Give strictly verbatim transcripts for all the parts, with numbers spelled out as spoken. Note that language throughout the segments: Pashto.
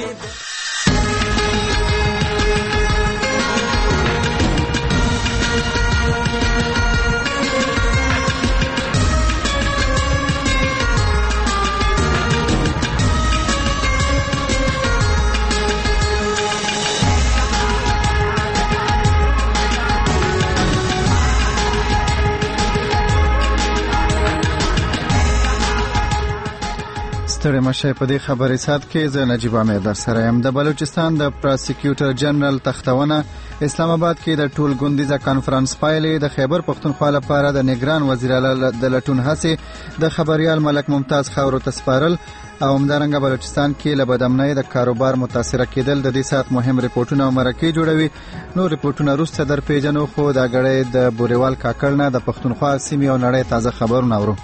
ستړي مشه په دې خبري سات کې زه نجیب امیر در سره یم. د بلوچستان د پروسیکیوټر جنرال تختونه اسلام آباد کې د ټول ګوندیزه کانفرنس پایلې د خیبر پختونخوا لپاره د نگران وزیر اعلی د لټون هڅې د خبريال ملک ممتاز خاورو تسپارل او همدارنګه بلوچستان کې له بدامنۍ د کاروبار متاثر کېدل د دې سات مهم ریپورتونه او مرکې جوړوي. نو ریپورتونه روسته در پیژنو خو دا غړې د بوريوال کاکړ نه د پختونخوا سیمې او نړۍ تازه خبرونه اورو.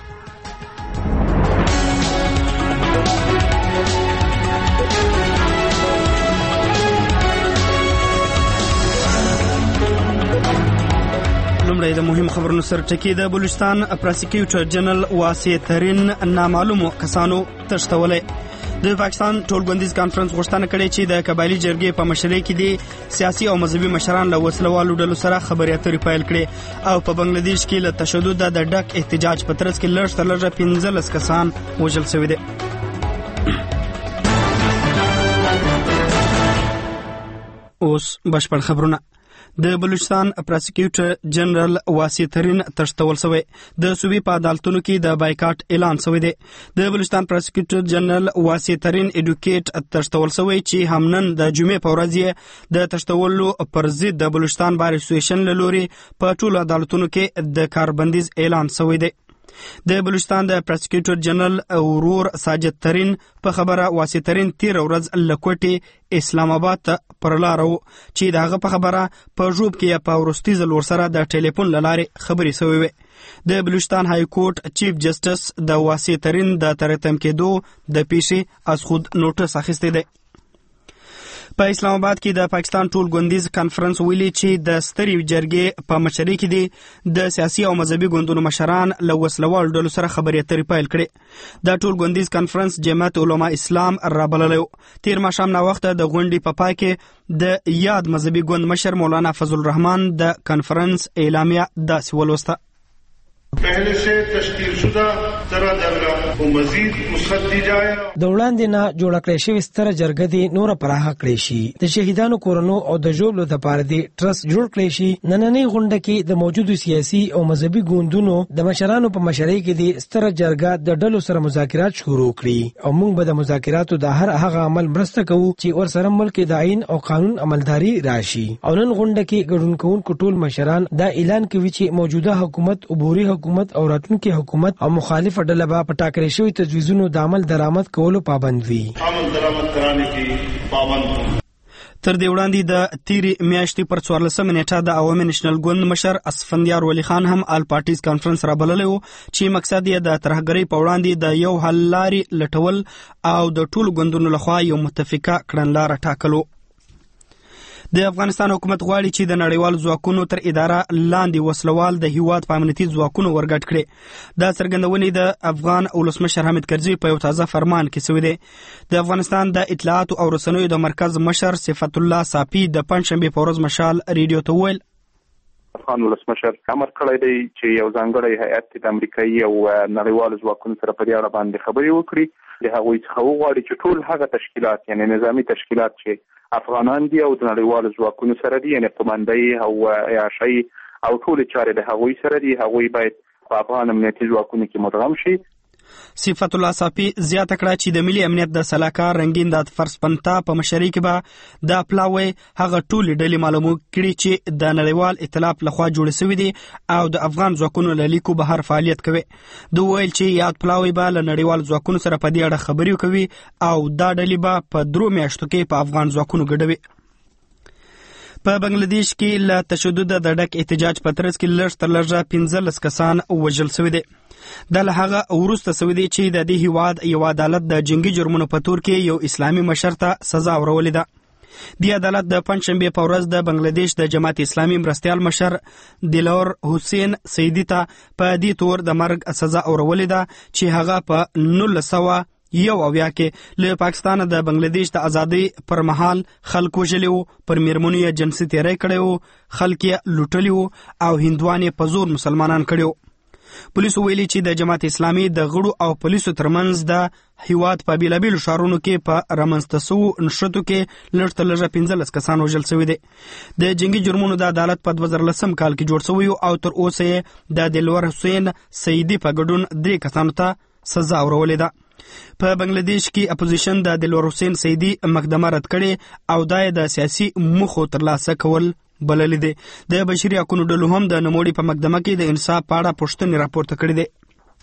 لومړی د مهم خبرونو سره ټکی د بلوچستان پروسیکیوټر جنرال واسع ترین نامعلومو کسانو تښتولې. د پاکستان ټولګوندیز کانفرنس غوښتنه کړې چې د قبایلی جرګې په مشرۍ کې د سیاسي او مذهبي مشران له وسلوالو ډلو سره خبرې اترې پیل کړې او په بنگلاديش کې له تشدد د ډک احتجاج په ترڅ کې لږ تر لږه پنځلس کسان وژل شوي دي. اوس بشپړ خبرونه. د بلوچستان پروسیکیوټر جنرال واسع ترین تښتول شوی. د صوبې په عدالتونو کې د بایکاټ اعلان شوی دی. د بلوچستان پروسیکیوټر جنرال واسع ترین ایډوکیټ تښتول شوی چې همنن د جمعې په ورځ یې د تښتولو پر ضد د بلوچستان بار اسوسییشن له لوري په ټولو عدالتونو کې د کاربندیز اعلان شوی دی. د بلوچستان د پروسیکیوټر جنرال ورور ساجد ترین په خبره واسع ترین تیر ورځ لکوټي اسلام آباد ته پر لار وو چې دغه په خبره په ژوب کې په ورستي ځل ورسره د ټلیفون لارې خبرې شوې وي. د بلوچستان های کورټ چیف جسټس د واسع ترین د ترتم کېدو د پیښې از خود نوټس اخیستی دی. په اسلام آباد کې د پاکستان ټول ګوندیز کانفرنس ویلي چې د سترې جرګې په مشرۍ کې د سیاسي او مذهبي ګوندونو مشران له وسلوال ډلو سره خبرې اترې پیل کړې. د ټول ګوندیز کانفرنس جماعت علما اسلام رابللی. تیر ماښام ناوخته د غونډې په پای کې د یاد مذهبي ګوند مشر مولانا فضل الرحمن د کانفرنس اعلامیه داسې ولوسته. پہلے سے تشکیل شدہ ستره جرګه او مزید وسعت دی جائے. د وړاندې نه جوړ کړی شوی ستره جرګه دی نور پراخه کړی شي. د شهیدانو کورونو او د ژوبلو لپاره دی ټرست جوړ کړی شي. نننۍ غونډه کې د موجودو سیاسي او مذهبي ګوندونو د مشرانو په مشرۍ کې دی ستره جرګه د ډلو سره مذاکرات شروع کړي او موږ به د مذاکراتو د هر هغه عمل مرسته کوو چې ور سره ملک د عین او قانون عملداري راشي. او نن غونډه کې ګډون کوونکو ټول مشران دا اعلان کوي چې موجوده حکومت عبوري حکومت او راتلونکي حکومت او مخالفه ډله به په ټاکلې شوی تجویزونو د عمل درآمد کولو پابند وي. عمل درآمد کرانے کې پابند. تر دې وړاندې د تیرې میاشتې پر څوارلسمه نیټه د عوامي نېشنل ګوند مشر اسفندیار ولی خان هم آل پارټیز کانفرنس رابللی و چې مقصد یې د ترهګرۍ په وړاندې د یو حل لارې لټول او د ټولو ګوندونو لخوا یو متفقه کړنلاره ټاکلو. د افغانستان حکومت غواړي چې د نړیوالو ځواکونو تر اداره لاندې وسلوال د هیواد په امنیتي ځواکونو ورګډ کړي. دا څرګندونې د افغان ولسمشر حامد کرزي په یو تازه فرمان کې شوې ده. د افغانستان د اطلاعاتو او رسنیو د مرکز مشر صفت الله صافي د پنځشنبې په ورځ مشال ریډیو ته وویل افغان ولسمشر امر کړی دی چې یو ځانګړی هیئت د امریکایي او نړیوالو ځواکونو سره په دې اړه باندې خبرې وکړي. د هغوی څخه وغواړي چې ټول هغه تشکیلات یعنی نظامی تشکیلات چې افغانان دي او د نړیوالو ځواکونو سره دي یعنی قومندۍ او عیاشۍ او ټول چارې د هغوی سره دي هغوی باید په افغان امنیتي ځواکونو کې مدغم شي. صفت الله صافي زیاته کړه چې د ملي امنیت د سلاکار رنگین د فرس پنتا په مشرۍ کې به د پلاوی هغه ټولې ډلې معلومو کړي چې د نړیوال ائتلاف لخوا جوړ شوي دي او د افغان ځواکونو له لیکو بهر فعالیت کوي. دوی ویل چې یاد پلاوی به له نړیوال ځواکونو سره په دې اړه خبرې کوي او دا ډلې به په درو میاشتو کې په افغان ځواکونو ګډوي. په بنگلاديش کې له تشدد د ډک احتجاج په ترڅ کې لږ تر لږه پنځلس کسان وژل شوي دي. دا له هغه وروسته شوي دي چې د دې هیواد یو عدالت د جنگي جرمونو په تور کې یو اسلامي مشر ته سزا ورولې ده. دی عدالت د پنځشنبې په ورځ د بنگلاديش د جماعت اسلامي مرستيال مشر دلور حسین سیدی ته په دې تور د مرګ سزا ورولې ده چې هغه په نولس سوه یو اویا کې له پاکستان د بنگلاديش د ازادي پر مهال خلکو وژلي وو، پر میرمنو یې جنسي تیری کړی وو، خلک یې لوټلي وو او هندوان یې په زور مسلمانان کړي وو. پولیسو ویلي چې د جماعت اسلامي د غړو او پولیسو ترمنځ د هیواد په بیلابیلو ښارونو کې په رامنځته سوو نښتو کې لږ تر لږه پنځلس کسان وژل شوي دي. د جنګي جرمونو د عدالت په دوه زره لسم کال کې جوړ شوی او تر اوسه یې د دلور حسین سیدي په ګډون درې کسانو ته سزا ورولې ده. په بنگلاديش کې اپوزیشن د دلور حسین سیدي مقدمه رد کړي او دا د سیاسي موخو ترلاسه کول بللی دی. د بشري حقوقو ډلو هم د نوموړي په مقدمه کې د انصاف په اړه پوښتنې راپورته کړې دي.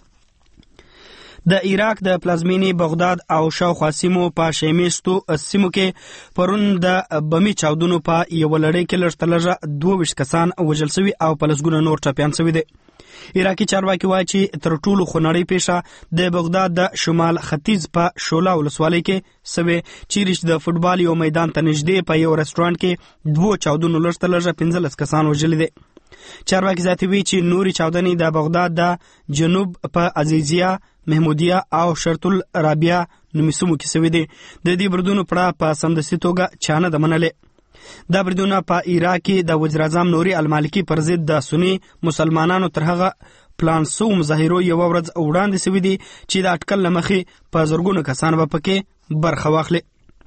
د عراق د پلازمینې بغداد او شاوخوا سیمو په شیمیستو سیمو کې پرون د بمي چاودنو په یوه لړۍ کې لږ تر لږه دوه ویشت کسان وژل شوي او په لسګونه نور ټپیان شوي دي. عراقي چارواکي وایي چې تر ټولو خونړۍ پیښه د بغداد د شمال ختیځ په شولا ولسوالۍ کې سوې، چیرې چې د فوټبال یو میدان ته نږدې په یو رستورانت کې دوه چاودنو لږ تر لږه پنځلس کسان وژلي دي. چارواکي زیاتوي چې نورې چاودنې د بغداد د جنوب په عزیزیه، محمودیه او شرط الرابعه نومي سیمو کې سوي دي. د دې بریدونو پړه په سمدستي توګه چا نه ده منلې. دا بریدونه په عراق کې د وزیر اعظم نوري المالکي پر ضد د سني مسلمانانو تر هغه پلان سو مظاهرو یو ورځ وړاندې سوي دي چې د اټکل له مخې په زرګونو کسان به پکې برخه واخلي.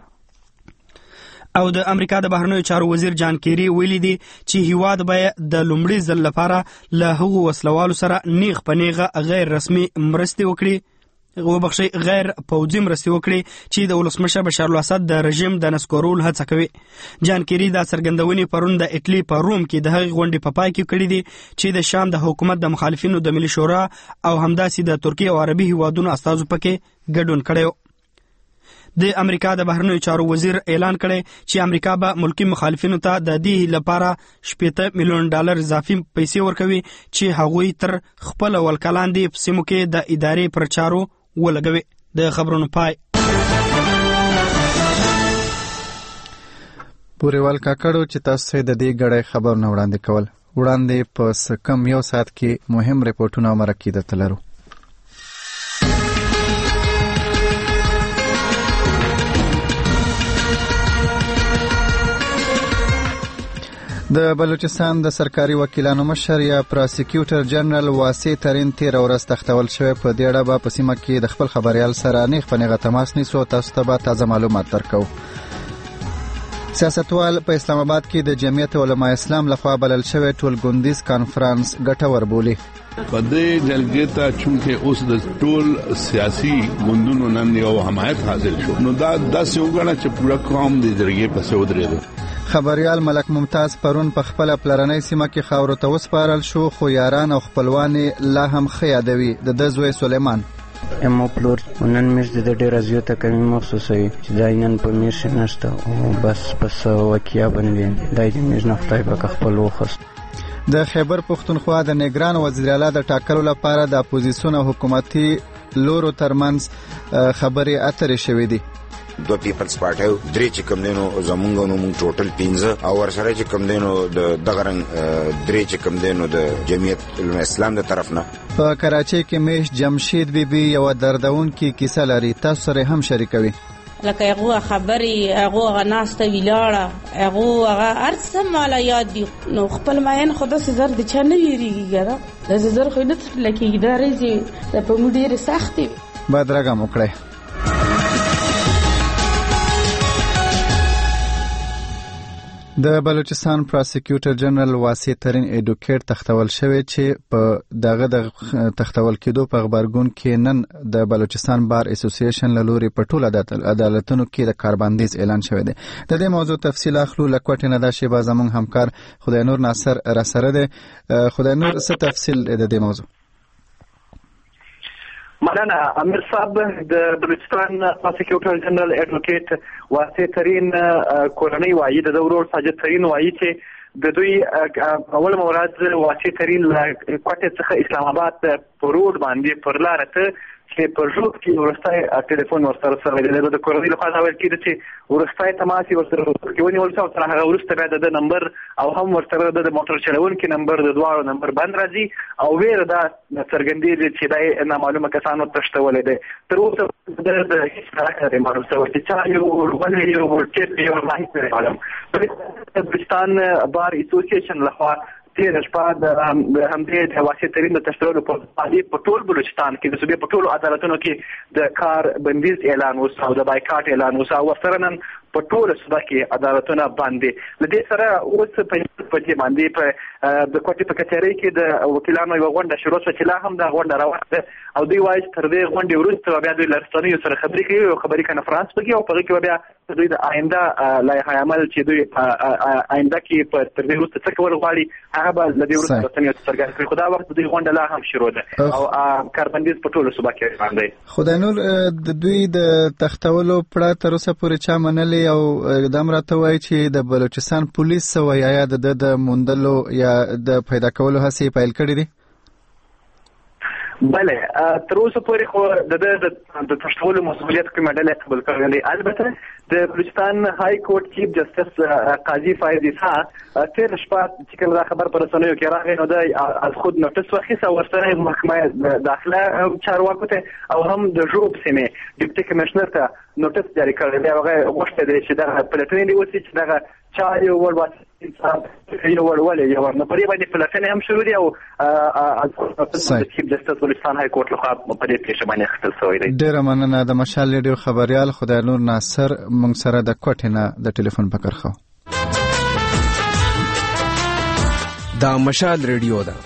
او د امریکا د بهرنیو چارو وزیر جان کیری ویلي دی چې هیواد به د لومړي ځل لپاره له هغو وسلوالو سره نیغ په نیغه غیر رسمي مرستې وکړي وبخښئ غیر پوځي مرستې وکړي چې د ولسمشر بشار الاسد د رژیم د نسکورولو هڅه کوي. جان کیری دا څرګندونې پرون د اټلی په روم کې د هغې غونډې په پای کې کړي دي چې د شام د حکومت د مخالفینو د ملي شورا او همداسې د ترکیې او عربي هیوادونو استازو پکې ګډون کړی. د امریکا د بهرنیو چارو وزیر اعلان کړی چې امریکا به ملکی مخالفینو ته د دې لپاره شپږ میلیون ډالر اضافي پیسې ورکوي چې هغوی تر خپل ولکه لاندې په سیمو کې د ادارې پر چارو ولګوي. د خبرونو پای. پوریوال کاکړو چې تاسو د دې غړې خبرونه وړاندې کول وړاندې په کم یو ساعت کې مهم ریپورتونه مرکې درته لرو. د بلوچستان د سرکاري وکیلانو مشر یا پراسیکیوټر جنرال واسع ترین تیر ورځ تختول شوی. په دې اړه به په سیمه کې د خپل خبريال سره نیغ په نیغه تماس نیسو. تاسو ته به تازه معلومات درکو. سیاستوال په اسلام آباد کې د جمعیت علماء اسلام لخوا بلل شوی ټولګوندیز کانفرنس ګټور بولی. په دې جلګې ته چونکه اوس د ټول سیاسي ګوندونو نن یو حمایت حاصل شو، نو دا داسې وګڼه چې پوره قوم د جرګې پسې ودرېد. خبريال ملک ممتاز پرون په خپل پلرنۍ سیمه کې خاورو ته وسپارل شو، خو یاران او خپلوان لا هم خیادوي. د د زوی سلیمان امو پلور نن مې د ډېر زیاته کمی محسوسوي چې دا نن په میرش نشته او بس پس وکیا باندې دای دې مې نه خدای په خپل وخت. د خیبر پختونخوا د نگران وزیر اعلی د ټاکلو لپاره د اپوزیسیون او حکومتي لورو ترمنځ خبرې اترې شوې دي. دو پیپلز پارټي درې چې کوم دینو زمونږ نو موږ ټوټل پنځه او ورسره چې کوم دینو د دغه رنګ درې چې کوم دینو د جمعیت اسلام د طرف نه. په کراچۍ کې میش جمشید بیبي یو دردون کې کیسه لري، تاسو سره هم شریکوي. لکه هغه خبري هغه غناسته ویلاړه هغه هغه ارسم مالا یاد دي نو خپل ماین خدا سي زر د چا نه ویریږي ګره د زر خو نه تر لکه ادارې چې د په مدیر سختي بدرګه موکړه. د بلوچستان پراسیکیوټر جنرال واسع ترین ایډوکیټ تختول شوی چې په دغه د تختول کېدو په خبرګون کې نن د بلوچستان بار اسوسییشن له لوري په ټولو عدالتونو کې د کاربندیز اعلان شوی دی. د دې موضوع تفصیل اخلو لکوټ نه د شیبا زمون همکار خدای نور ناصر را سره دی. خدای نور څه تفصیل د دې موضوع؟ مولانا امیر صاحب د بلوچستان پراسیکیوټر جنرال ایډوکیټ واسع ترین کورنۍ وایي د ورور ساجد ترین وایي چې د دوی اول مورز واسع ترین کوټه څخه اسلام آباد په روډ باندې پر لار ته چې په ژوند کې ورسته ټلیفون ورسره سره دی د کورنۍ لخوا دا ویل کېده چې ورسته تماس ورسره کې ونیول شو تر هغه وروسته بیا د نمبر او هم ورسره د موټر چلونکي نمبر د دواړو نمبر بند راځي او ویره دا څرګندېږي چې دا نامعلومه کسانو تښتولی دی. تر اوسه د هېڅ کار نه معلوم شوی چې چا یو ولې یو ټیپ یو ماهیت نه معلوم. د بلوچستان بار اسوسییشن لخوا تېره شپه د همدې د واسطې ترین د تشدد په اړه په ټول بلوچستان کې د صوبې په ټولو عدالتونو کې د کار بندیز اعلان وشو او د بایکاټ اعلان وشو او ورسره نن په ټول صوبه کې عدالتونه باندې لدې سره اوس په دې باندې په د کوټې په کچېري کې د وکیلانو یو غونډه شروع شوه چې لا هم دا غونډه روانه او دوی وایي تر دې غونډې وروسته بیا دوی له رسنیو سره خبرې کوي او خبري کنفرانس پکې او په کې بیا دوی د آینده لایحه عمل چې دوی آینده کې په تر دې وروسته څه کول غواړي هغه به له دې وروسته رسنیو سره څرګند کړي. خو دا وخت دوی غونډه لا هم شروع ده او کاربندیز په ټولو صوبه کې روان دی. خدای نور د دوی د تختولو پړه تر اوسه پورې چا منلې او دا مرته وایي چې د بلوچستان پولیس وایي یا د د موندلو یا د پیدا کولو هڅې پیل کړې دي؟ بله تر اوسه پورې خو د د تشکیل مسؤلیت کومه ډله قبول کړې ده. البته د بلوچستان های کورټ چیف جسټس قاضي فایز اسحاق تیر شپه چې کله خبر پر رسنیو کې راغی نو د از خود نوټس واخیسته ورسره محکمه داخله چارواکو ته او هم د ژوب سیمې ډیپټي کمشنر ته نوټس جاری کړی دی. هغه غوښتل دی چې دغه پلټنې وشي چې دغه چا یو ورواچ یو ورولې یو نو پرې باندې پلټنې هم شروع دي او د چیف جسټس بلوچستان های کورټ لخوا په دې پیښه باندې اخیستل شوی دی. ډېره مننه د مشال ریډیو خبریال خدای نور ناصر موږ سره د کوټې نه د ټلیفون په کرخه. دا مشال ریډیو ده.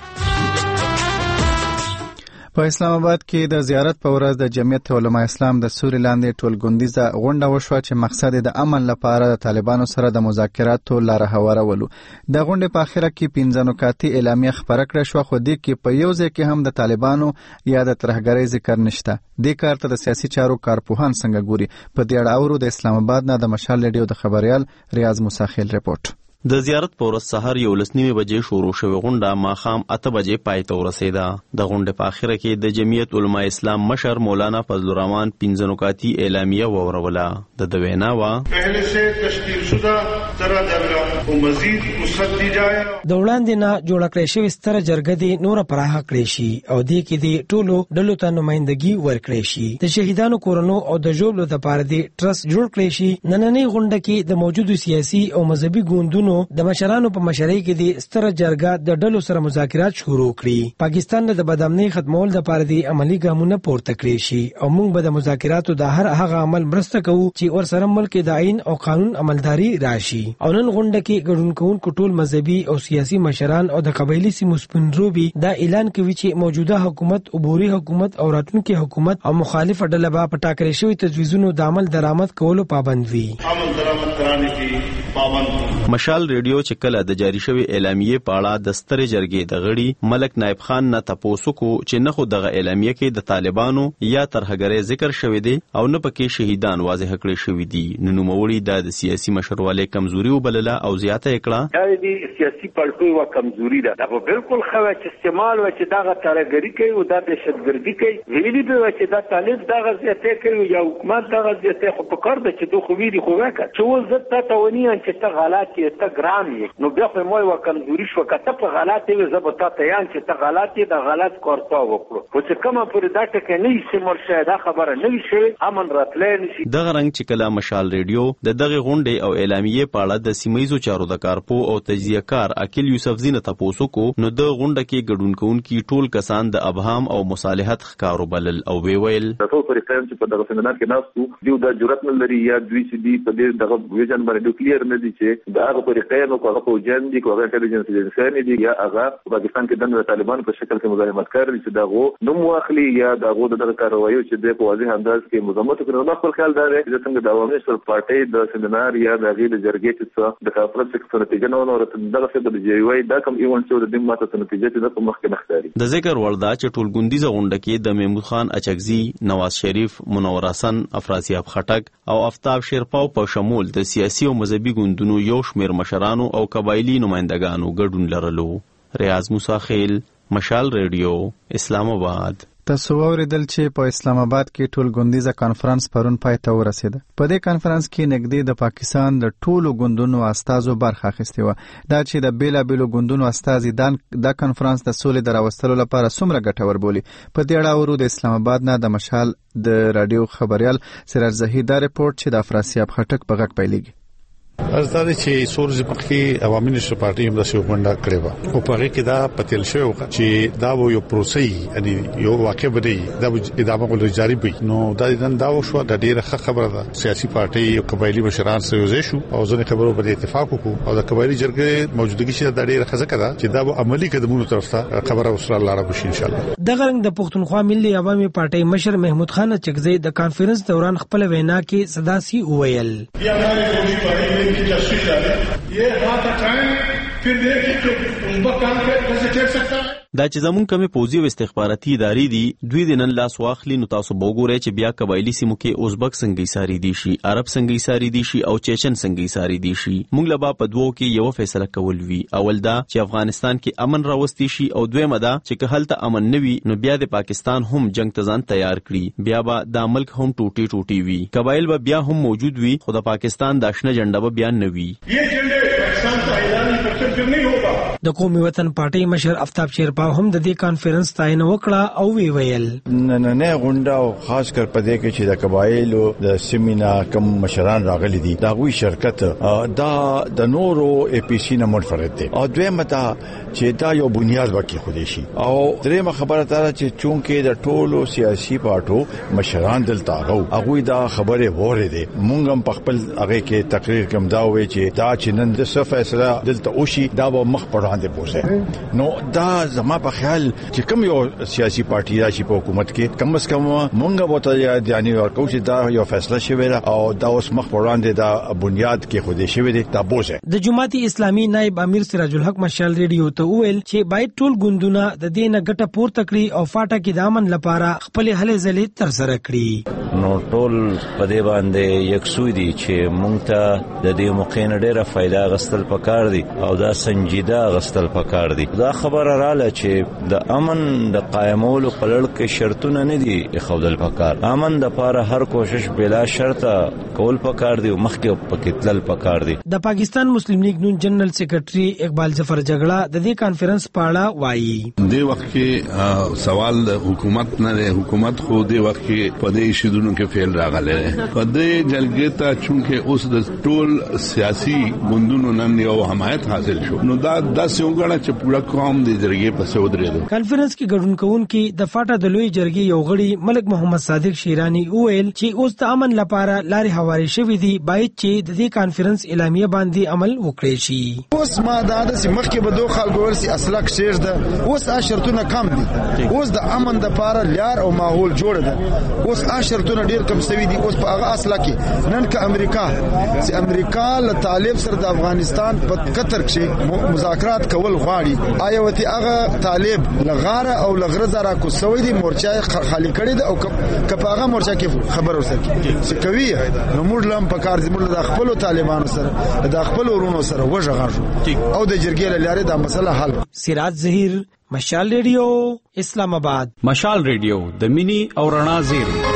په اسلام آباد کې د زیارت په ورځ د جمعیت علماء اسلام د سوري لاندې ټولګوندیزه غونډه وشوه چې مقصد د امن لپاره د طالبانو سره د مذاکراتو لاره هوارولو. د غونډې په اخره کې پنځه نکاتي اعلامیه خبره کړه شو خو دې کې په یو ځای کې هم د طالبانو یا د ترهګرۍ ذکر نشته. دې کار ته د سیاسي چارو کارپوهان څنګه ګوري؟ په دې اړه اورو د اسلام آباد نه د مشال ریډیو د خبریال ریاض موسیخیل رپورټ. د زیارت په ورځ سحر یو لس نیمې بجې شروع شوې غونډه ماښام اته بجې پای ته ورسېده. د غونډې په اخره کې د جمعیت علماء اسلام مشر مولانا فضل الرحمن پنځه نکاتي اعلامیه واوروله. د ده وینا وه پهلے سے تشکیل شدہ ستره جرګه او مزید وسعت دی جائے. د وړاندې نه جوړه کړې شوې ستره جرګه دې نوره پراخه کړې شي او دې کې دې ټولو ډلو ته نمایندګي ورکړې شي. د شهیدانو کورنو او د ژوبلو لپاره دې ټرست جوړ کړې شي. نننۍ غونډه کې د موجودو سیاسي او مذهبي ګوندونو د مشرانو په مشرۍ کې د ستره جرګه د ډلو سره مذاکرات شروع کړي. پاکستان د بدامنۍ ختمول لپاره د عملی ګامونه پورته کړي شي او موږ به د مذاکراتو د هر هغه عمل مرسته کوو چې ورسره ملک د آئین او قانون عملداري راشي. او نن غونډه کې ګډون کوونکو ټول مذهبي او سیاسي مشران او د قبایلی سیمو سپنروبي دا اعلان کوي چې موجوده حکومت عبوري حکومت او راتلونکي حکومت او مخالف ډله به په ټاکلې شوی تجویزونو د عمل درآمد کولو پابند وي. عمل درآمد کرانے کی پابند. مشال ریډیو چې کله د جاری شوی اعلامیه په اړه د سترې جرګې د غړي ملک نایب خان نه تاسو کو چې نه خو دغه اعلامیه کې د طالبانو یا ترهګرۍ ذکر شوی دی او نه پکې شهیدان واضح کړي شوی دي. نو نوموړي د سیاسي مشرواله کمزوري وبلله او زیاته کړه. دا د سیاسي پړټو و کمزوري ده. دا بالکل خو چې استعمال و چې دغه ترهګری کوي او د دهشتګردي کوي ویلي به چې دا طالب دغه زیاته کوي یا حکومت دغه زیاته خو په کار ده چې دوه خو ویلي خو وکړه چې و زه ته ونی چې ته غلط یې ته ګرام نو بیا خو موږ و کمزوري شو کته په غلطي وي زه به تاسو یان چې ته غلطي د غلط کارتا وکړو خو چې کومه پر دا ټکه نه شي مرشه دا خبره نه شي امن راتلې نشي. دغه رنګ چې کله مشال ریډیو د دغه غونډې او اعلامیه په اړه د سیمایزو چارو د کارپو او تجزیه کار اکیل یوسف زینه تاسو کو نو د غونډه کې ګډون کوونکي ټول کسان د ابهام او مصالحت ښکارو بلل او وی ویل تاسو پرې قائم چې په دغه سیمینار کې ناسو دیو د جرأت نه لري یا دوی چې دی په دې دغه ویژن باندې کلیر نه دي چې دا هغه پرې قائم او هغه جن دي کومه انټيليجنس ایجنسی دي یا هغه پاکستان کې د طالبانو په شکل کې مزاحمت کوي چې دغه نوم واخلي یا دغه دغه کاروایي چې د واضح انداز کې مزاحمت کوي. نو خپل خیال دار چې څنګه د عوامي سر پارټي د سیمینار یا د غیر جرګې چې د کافرت څخه نتیجه نه ورته دغه څه د جی وای دا کوم ایونت چې د دمه ته نتیجه چې د مخکې مختاري د ذکر وردا چې ټولګوندیزه غونډه کې د محمود خان اچکزي نواز شریف منور حسن افراسیاب خټک او افتاب شیرپاو په شمول د سیاسي او مذهبي ګوندونو یو شمېر مشرانو او قبایلی نمائندګانو ګډون لرلو. ریاض موسیخیل مشال ریډیو اسلام آباد. تاسو اوریدل چې په اسلام آباد کې ټول ګوندیزه کانفرنس پرون پای ته ورسېده. په دې کانفرنس کې نږدې د پاکستان د ټولو ګوندونو استازو برخه اخیستې وه. دا چې د بیلابیلو ګوندونو استازي دا کانفرنس د سولې د راوستلو لپاره څومره ګټور بولي. په دې اړه ورو د اسلام آباد نه د مشال د رادیو خبريال سراج زهیر دا رپورټ چې د افراسیاب خټک په غږ پیلېږي. ازدار چې سورز پخې عوامي نشو پارټي هم د شو غونډه کړې و او په هغه کې دا پتل شو چې دا یو پروسې یعنی یو واقع بده دا ادامه ول جاری وي. نو دا نن دا شو د ډیره خبره ده سیاسي پارټي او قبایلی مشران سره یو ځای شو او ځنې خبرو په اتفاق وکړو او د قبایلی جرګې موجودګي چې د ډیره خزه کړه چې دا عملی قدمونو طرف ته خبره وسره الله رب شي ان شاء الله. د غرنګ د پښتونخوا ملي عوامي پارټي مشر محمود خان چکزی د کانفرنس دوران خپل وینا کې صداسي وویل. ये हाथ उठाएं फिर देखें कि उस वक्त काम कैसे कर सकता है. دا چې زمون کمی پوزي او استخباراتي ادارې دي دوی د نن لاس واخلي نو تاسو وګورئ چې بیا قبایلی سیمو کې ازبک څنګه ایساری دي شي عرب څنګه ایساری دي شي او چیچن څنګه ایساری دي شي. موږ لا په دوو کې یو فیصله کول وی. اول دا چې افغانستان کې امن راوستي شي او دویم دا چې که هلته امن نوي نو بیا د پاکستان هم جنگ ته ځان تیار کړي. بیا به د ملک هم ټوټي ټوټي وي. قبایل به بیا هم موجود وي خو د پاکستان د آشنا جنډه به بیا نه وي. د قومي وطن پارټي مشر افتاب شیرپا هم د دې کانفرنس تاین وکړه او وی ویل نه نه غونډه او خاص کر پدې کې چې د قبایلو د سیمینا کم مشران راغلي دي دا غوي شرکت دا د نورو اي پي سي نه منفرد دي او دوی متا چې دا یو بنیاد وکي خودي شي او درېمه خبره دا چې چونکه د ټولو سیاسي پارټو مشران دلته راغو هغه دا خبره وره دي مونږ هم په خپل هغه کې تقریر کوم دا وی چې دا چې نن د څه فیصله دلته وشي دا به مخ پړاندې بوزه نو دا زما په خیال چې کوم یو سیاسي پارټي راشي په حکومت کې کم از کم مونږه بوته یعنی ورکو چې دا یو فیصله شوی او دا اوس مخ وړاندې دا بنیاد کې خوده شوی دی دا بوزه. د جماعت اسلامي نائب امیر سراج الحق مشال ریډیو ته ویل چې باید ټول ګوندونه د دې نه ګټه پورته کړي او فاټا کې د امن لپاره خپل هلې ځلې تر سره کړي. نو ټول په دې باندې یکسوی دي چې مونږ ته د دې موقع نه ډیره فائدہ غستل پکار دي او دا سنجیده غستل پکار دي. دا خبره رااله چې د امن د قائمولو په لړ کې شرطونه نه دي خودل پکار. امن د لپاره هر کوشش بلا شرط کول پکار دي او مخکې پکې تلل پکار دي. د پاکستان مسلم لیگ نون جنرال سیکریټري اقبال ظفر جګړه د دې کانفرنس په اړه وایي. د وخت کې سوال د حکومت نه دی حکومت خو د وخت کې په دې شیدونو کې فعل راغلی په دې جلګې ته چونکه اوس د ټول سیاسي ګوندونو نن یو حمایت حاصل شو نو دا داسې وګڼه چې پوره قوم د جرګې په سود درېدو. کانفرنس کې ګډون کوونکي د فاټا د لوی جرګې یو غړي ملک محمد صادق شیرانی وویل چې اوس د امن لپاره لارې هواري شوې دي باید چې د دې کانفرنس اعلامیه باندې عمل وکړي شي. اوس ما دا د مخکې به دوه خلک ورسي اسلک شیر ده اوس اشرتونه کم دي اوس د امن لپاره لار او ماحول جوړ ده اوس اشرتونه ډیر کم سوي دي اوس په هغه اسلکه نن که امریکا چې امریکا له طالب سره د افغانستان په قطر کې مذاکرات کول غواړي آیا وتی هغه طالب لغاره او لغره زرا کو سوي دي مورچا خالی کړي ده او کپاغه مورچا کې خبر ورسره چې کوي نو موږ لم په کار دي موږ د خپل طالبانو سره د خپل ورونو سره وژغړو او د جرګې لاره دا مسله حل. سراج زهیر مشال ریډیو اسلام آباد. مشال ریډیو د مینی او رڼا زیری.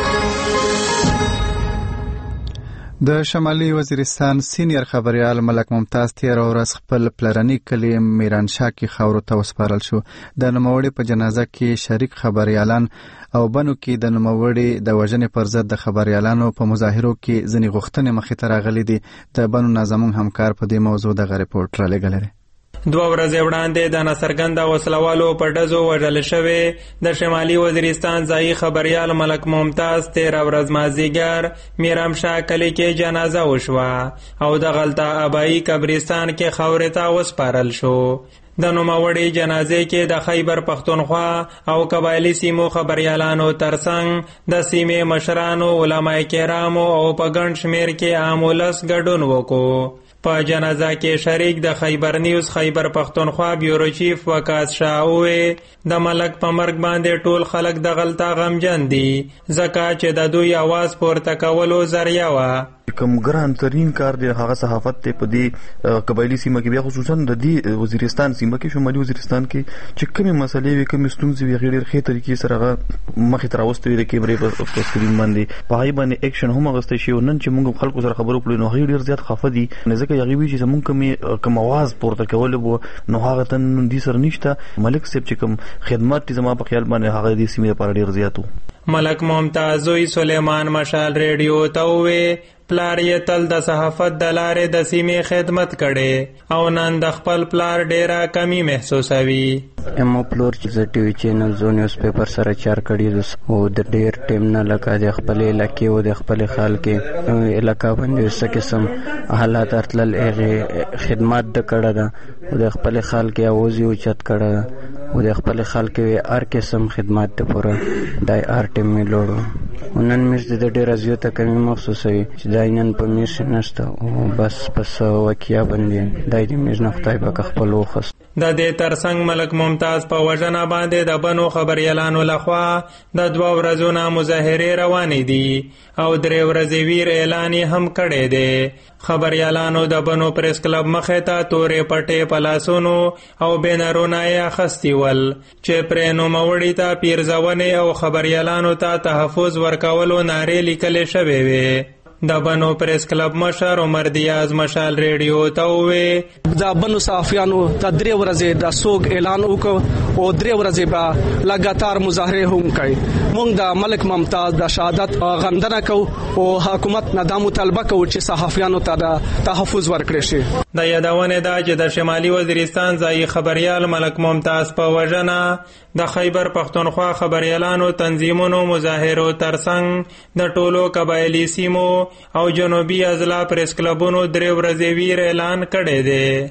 د شمالي وزیرستان سینیر خبريال ملک ممتاز تیر ورځ خپل پلرنی کلی میرانشاه کې خاورو ته وسپارل شو. د نوموړي په جنازه کې شریک خبريالان او بنو کې د نوموړي د وژنې پر ضد د خبريالانو په مظاهرو کې ځنې غوښتنې مخې ته راغلي دي. د بنو نازمون همکار په دې موضوع د ریپورت را لګلري. دوه ورځې وړاندې د ناڅرګنده وسلوالو په ډزو وژل شوی د شمالي وزیرستان ځایي خبریال ملک ممتاز تیره ورځ مازدیګر میرامشاه کلي کې جنازه وشوه او د غلطه ابایي قبرستان کې خاورې ته وسپارل شو. د نوموړي جنازې کې د خیبر پښتونخوا او قبایلی سیمو خبریالانو ترڅنګ د سیمې مشرانو علماء کرامو او په ګڼ شمېر کې عام ولس ګډون وکړو. په جنازه کې شریک د خیبر نیوز خیبر پښتونخوا بیورو چیف وقاص شاوې د ملک په مرګ باندې ټول خلک د غلطه غمجن دي ځکه چې د دوی आवाज پورته کولو ذریعہ و. کوم ګران ترين کار دی هغه صحافت ته په دې قبایلی سیمه کې بیا خصوصا د دې وزیرستان سیمه کې شمالي وزیرستان کې چې کومه مسلې وي کومه ستونزې وي غیر ښه طریقې سره هغه مخې تر اوستې د کیمرې په سکرین باندې په هغه باندې اکشن هم غوښتل شي. نن چې موږ خلکو سره خبرو کړو نو هغه ډیر زیات خفه دي ځکه هغه وی چې زموږ کوم کوم आवाज پورته کول وو نو هغه تن دي سره نشته. ملک صاحب چې کوم خدمات زما په خیال باندې هغه د سیمې لپاره ډیر زیاتو. ملک ممتاز وی سلیمان مشال ریډیو ته وې پلار یې تل د صحافت د لارې د سیمې خدمت کړي او نن د خپل پلار ډیره کمی محسوسوي. امو پلور چې د ټي وي چینل زو نیوز پیپر سره چار کړي او د ډیر ټیم نه لکه د خپل علاقې او د خپل خال کې علاقہ باندې څه قسم حالات ارتل هغه خدمات د کړه ده او د خپل خال کې اوازي او چت کړه او د خپل خال کې هر قسم خدمات ته پوره دای ار ټیم می لوړو. نن مې د ډیر ازیته کمی محسوسوي چې داینن په میش نشته او بس پس وکیا باندې دای دې مې نه خدای په خپل وخت. د دې ترڅنګ ملک ممتاز په وژنه باندې د بنو خبريالانو لخوا د دوه ورځو نه مظاهره روانې دي او درې ورځې ویر اعلان هم کړی دی. خبريالانو د بنو پریس کلب مخې ته تورې پټې پلاسونو او بینرونه یې اخیستي ول چې پرې نوموړي ته پیرزونې او خبريالانو ته تحفظ ورکولو نارې لیکلې شوې وې. د بنو پریس کلب مشر عمر دیاز مشال ریډیو ته وې د بنو صحافیانو د درې ورځې د سوګ اعلان وکړ او درې ورځې به لګاتار مظاهره هم کوي. موږ د ملک ممتاز د شهادت غندنه کوو او حکومت نه د مطالبه کوو چې صحافیانو ته د تحفظ ورکړي شي. د یادونه ده چې د شمالي وزیرستان ځایي خبريال ملک ممتاز په وژنه د خیبر پختونخوا خبريالانو تنظیمونو مظاهرو ترڅنګ د ټولو قبایلی سیمو او جنوبي اضلاع پریس کلبونو درې ورځې ویر اعلان کړی دی.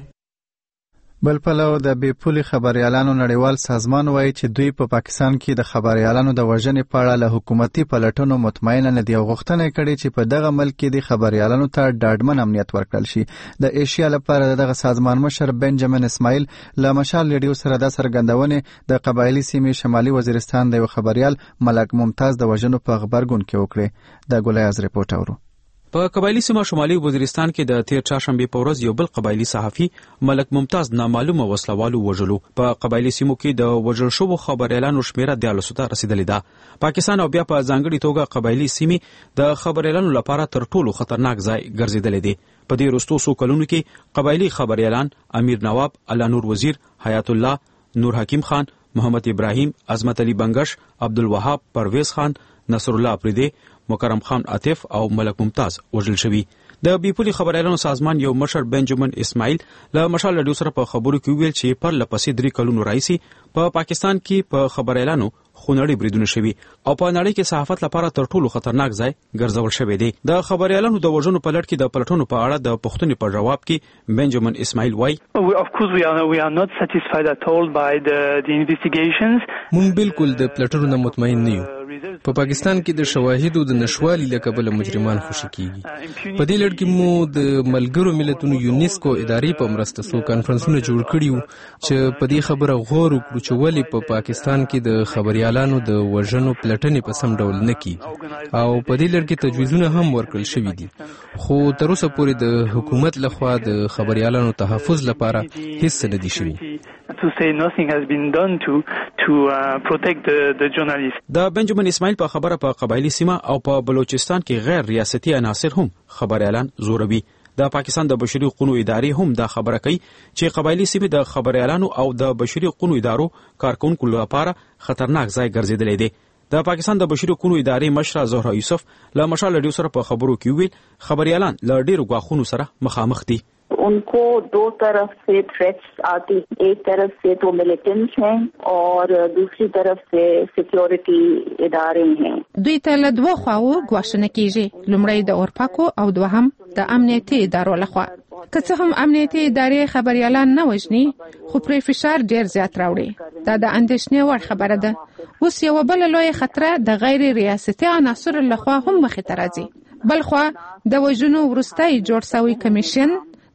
بل پلو د بیپولي خبريالانو نړیوال سازمان وایي چې دوی په پا پاکستان کې د خبريالانو د وژنې په اړه له حکومتي پلټنو مطمئن نه دي او غوښتنه کړې چې په دغه ملک کې د خبريالانو ته ډاډمن امنیت ورکړل شي. د ایشیا لپاره دغه سازمان مشر بنجامین اسماعیل له مشال ریډیو سره د څرګندونې د قبایلی سیمې شمالي وزیرستان د یو خبريال ملک ممتاز د وژنو په خبرګون کې وکړي. د ګولایاز رپورټ اورو. په قبایلی سیمه شمالي وزیرستان کې د تیر چهارشنبه په ورځ یو بل قبایلی صحافي ملک ممتاز نامعلومه وسلوالو وژلو. په قبایلی سیمو کې د وژل شوو خبريالانو شمیره د لسو ته رسیدلې ده. پاکستان او بیا په ځانګړي توګه قبایلی سیمې د خبريالانو لپاره تر ټولو خطرناک ځای ګرځیدلې دي. په دې وروستو څو کلونو کې قبایلی خبريالان امیر نواب، الله نور وزیر، حیات الله، نور حکیم خان، محمد ابراهیم، عظمت علي بنگش، عبدالوهاب، پرویز خان، نصر الله افریدی، مکرم خان عاطف او ملک ممتاز وژل شوي. د بیپولي خبريالانو سازمان یو مشر بنجامین اسماعیل له مشال رادیو سره په خبرو کې ویل چې پر لپسې درې کلونو راځي په پاکستان کې په خبريالانو خونړي بریدونه شوي او په نړۍ کې صحافت لپاره تر ټولو خطرناک ځای ګرځول شوی دی. د خبريالانو د وژنو په لړ کې د پلټنو په اړه د پوښتنې په جواب کې بنجامین اسماعیل وایي Of course we are we are not satisfied at all by the the investigations. مونږ بالکل د پلټنو نه مطمئن نه یو. په پاکستان کې د شواهدو د نشوالي له کبله مجرمان خوشي کیږي. په دې لړ کې مو د ملګرو ملتونو یونیسکو ادارې په مرسته څو کانفرنسونه جوړ کړي چې په دې خبره غور وکړو چې ولې په پاکستان کې د خبريالانو د وژنو پلټنې په سم ډول نه کیږي او په دې لړ کې تجویزونه هم ورکړل شوي دي. خو تر اوسه پورې د حکومت لخوا د خبريالانو تحفظ لپاره هیڅ نه دي شوي. To say nothing has been done to to uh, protect the the journalists. د بنجامین اسماعیل په خبره په قبایلی سیمه او په بلوچستان کې غیر ریاستي عناصر هم خبريالان زوروي. د پاکستان د بشري حقوقو ادارې هم دا خبره کوي چې قبایلی سیمه د خبريالانو او د بشري حقوقو ادارو کارکونکو لپاره خطرناک ځای ګرځیدلی دی. د پاکستان د بشري حقوقو ادارې مشره زهرا یوسف له مشال رادیو سره په خبرو کې ویل خبريالان له ډیرو غواخونو سره مخامخ دي. उनको दो तरफ से थ्रेट्स आती, एक तरफ से तो मिलिटेंट्स हैं और दूसरी तरफ से सिक्योरिटी इदारे हैं. دوی ته له دوه خواو غواښنه کیږي، لومړی د اورپاکو او دوهم د امنیتي ادارو لخوا. که څه هم امنیتي ادارې خبريالان نه وژني خو پرې فشار ډیر زیات راوړي. دا د اندېښنې وړ خبره ده. اوس یو بل لوی خطر د غیر ریاستي عناصر لخوا هم مخې ته راځي. بلخوا د وژنو وروستۍ جوړ شوی کمیشن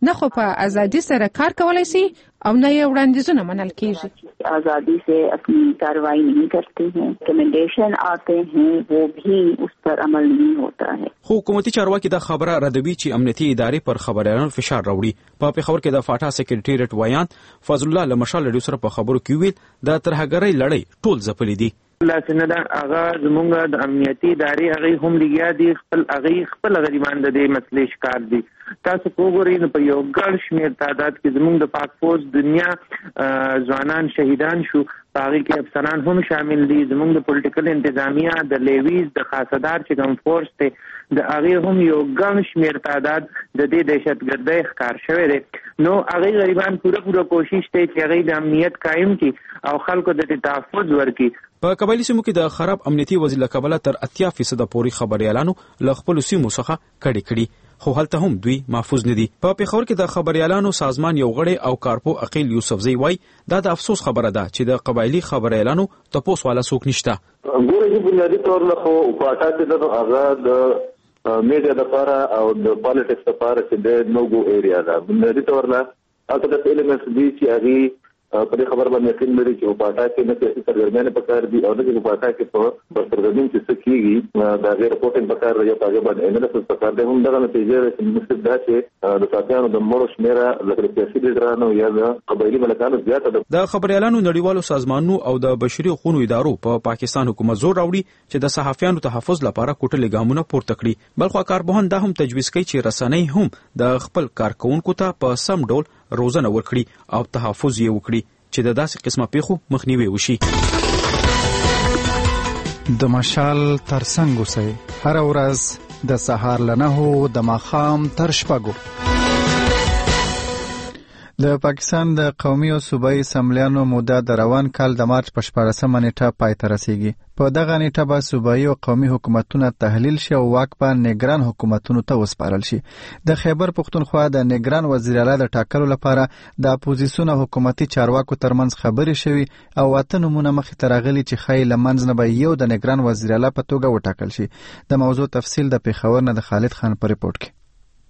نه خو په ازادي سره کار کولای شي او نه یې وړاندیزونه منل کیږي. आजादी से अपनी कार्रवाई नहीं करते हैं, रिकमेंडेशन आते हैं वो भी उस पर अमल नहीं होता है. خو حکومتي چارواکي دا خبره ردوي چې امنیتي ادارې پر خبريالانو فشار راوړي. په پیښور کې د فاټا سکرټریټ وایان فضل الله لمشال رادیو سره په خبرو کې ویل د ترهګرۍ لړۍ ټول ځپلې دي. لاسنه دا هغه زمونږ د امنیتي ادارې هغه هم لګیا دي خپل هغه خپل غریبان د دې مسلې شکار دي. تاسو وګورئ نو په یو ګڼ شمېر تعداد کې زمونږ د پاک فوج دنیا ځوانان شهیدان شو، هغه کې افسران هم شامل دي، زمونږ د پولیټیکل انتظامیه د لیویز د خاصدار چې کوم فورس ته د هغه هم یو ګڼ شمېر تعداد د دې دهشتګردۍ ښکار شوی دی. نو هغه غریبان پوره پوره کوشش کوي چې هغه د امنیت قائم کړي او خلکو د تحفظ ورکړي. په قبایلی سیمو کې د خراب امنیتي وضعیت له کبله تر اتیا فیصد پورې خبريالانو له خپل سیمو څخه کډې کړي، خو هلته هم دوی محفوظ نه دي. په پیښور کې د خبريالانو سازمان یو غړی او کارپو عقیل یوسفزئی وای دا د افسوس خبره ده چې د قبایلی خبريالانو تپوس والا څوک نشته. ګوره چې بنیادی تور له خو په اټا کې د هغه د میډیا لپاره او د پالیټکس لپاره چې د نوګو ایریا ده، بنیادی تور له هغه د ایلیمنټس دي چې هغه په دې خبر باندې یقین لري چې په اټا کې نه سیاسي سرګرمیانه پکار دي او نه چې په اټا کې په برسرګردین چې څه کیږي دا غیر رپورټینګ پکار دی، په هغه باندې انالیسس پکار دی. هم دغه نتیجه چې مستد دا چې د ساتيانو د مړو شمیره د سیاسي لیډرانو یا د قبایلی ملکانو زیاته ده. د خبريالانو نړیوالو سازمانونو او د بشري حقوقو ادارو په پا پاکستان حکومت زور راوړي چې د صحافیانو تحفظ لپاره کوټلې ګامونه پورته کړي. بلخو کارپوهان دا هم تجویز کوي چې رسنۍ هم د خپل کارکونکو ته په سم ډول روزنه ورکړي او تحفظ یې وکړي چې د داسې قسمه پیښو مخنیوي وشي. د مشال ترڅنګ اوسئ هر ورځ د سهار له نهو د ماښام تر شپږو. د پاکستان د قومي او صوبایي اسمبلیانو موده د روان کال د مارچ په شپاړسمه نیټه پای ته رسیږي. په دغه نیټه به صوبایي او قومي حکومتونه تحلیل شي او واک به نگران حکومتونو ته وسپارل شي. د خیبر پښتونخوا د نگران وزیر اعلی د ټاکلو لپاره د اپوزیسیون حکومتي چارواکو ترمنځ خبرې شوي او اته نمونه مخې ته راغلي چې ښایي له منځ نه به یو د نگران وزیر اعلی په توګه وټاکل شي. د موضوع تفصیل د پیښور نه د خالد خان په ریپورت کې.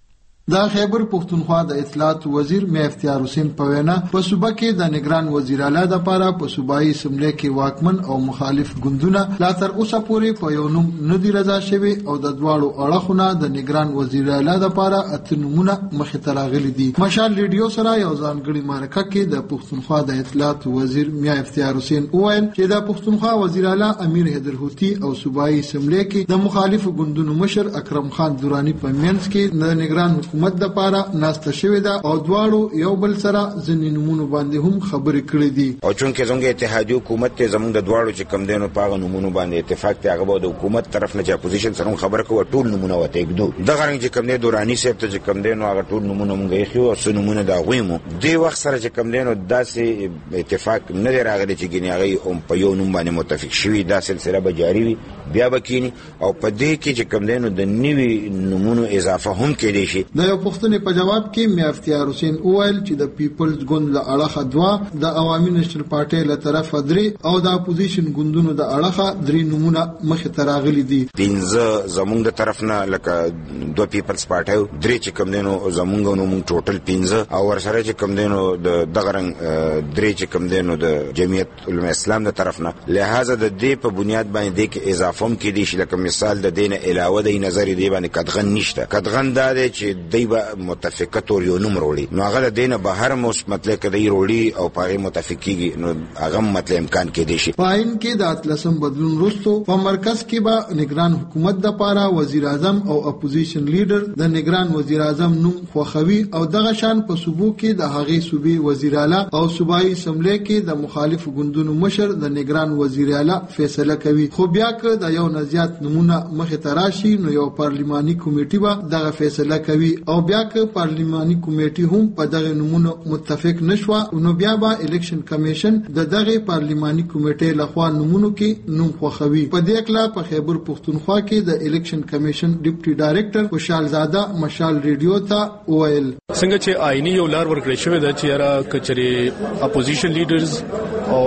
د خیبر پښتونخوا د اطلاعات وزیر مې افتیار حسین په وینا په صوبه کې د نگران وزیر اعلی د لپاره په صوبایي اسمبلی کې واکمن او مخالف ګوندونه لا تر اوسه پورې په یو نوم نه دی رضا شوی او د دواړو اړخونو د نگران وزیر اعلی د لپاره اته نمونه مخې ته راغلي دي. مشال ریډیو سره یو ځانګړي مرکه کې د پښتونخوا د اطلاعات وزیر مې افتیار حسین وویل چې د پښتونخوا وزیر اعلی امیر حیدر هوتی او صوبایي اسمبلی کې د مخالف ګوندونو مشر اکرم خان درانی په منځ کې د نگران حکومت د پاره ناسته شوې ده او دواړو یو بل سره ځینې نمونه باندې هم خبرې کړې دي. او چونکې زموږ اتحادیه حکومت ته زموږ د دواړو چې کم دینو پاغه نمونه باندې اتفاق ته هغه د حکومت طرف نه چې اپوزیشن سره خبر کوي ټول نمونه وته کېدو دغه رنګ چې کم نه دورانی سیب ته چې کم دینو هغه ټول نمونه مونږ یې خو او نمونه دا غویمو دی وخت سره چې کم دینو داسې اتفاق نه راغلی چې ګنې هغه په یو نوم باندې متفق شوي دا سلسله به جاری وي بیا بکینی او په دې کې چې کم دینو د نیوي نمونه اضافه هم کېدې شي. د یو پښتنې په جواب کې مې افتیار حسین وویل چې د پیپلز ګوند له اړخه دوا د عوامي نېشنل پارټي له طرفه درې او د اپوزیشن ګوندونو د اړخه درې نمونه مخې ته راغلي دي. پنځه زموږ د طرف نه لکه دوه پیپلز پارټي درې چې کوم دینو زموږ نو موږ ټوټل پنځه او ورسره چې کوم دینو د دغه رنګ درې چې کوم دینو د جمعیت علماء اسلام د طرف نه لہذا د دې په بنیاد باندې کې اضافه هم کې دي چې لکه مثال د دین علاوه د نظر دی باندې کدغن نشته. کدغن دا دی چې دی به متفقه تور یو نوم وروړي نو هغه د دینه بهر مو مطلب کدی وروړي او پاره متفقيږي نو هغه مطلب امکان کې دي شي. پاین کې د اتلسم بدلون وروسته په مرکز کې به نگران حکومت د پاره وزیر اعظم او اپوزیشن لیډر د نگران وزیر اعظم نوم خوخوي او دغه شان په صوبو کې د هغې صوبې وزیر اعلی او صوبایي اسمبلی کې د مخالف ګوندونو مشر د نگران وزیر اعلی فیصله کوي. خو بیا که د یو نزيات نمونه مخې ته راشي نو یو پارلیماني کمیټه به دغه فیصله کوي او بیا که پارلیماني کمیټه هم په دغه نمونه متفق نشوه نو بیا به الیکشن کمیشن د دغه پارلیماني کمیټې لخوا نمونه کې نوم خوخوي. په دې اکلا په خیبر پښتونخوا کې د الیکشن کمیشن ډیپټي ډایریکټر خوشحال زاده مشال ریډیو ته وویل څنګه چې آئینی یو لار ورکړی شوی دی چې یاره کچري اپوزیشن لیډرز او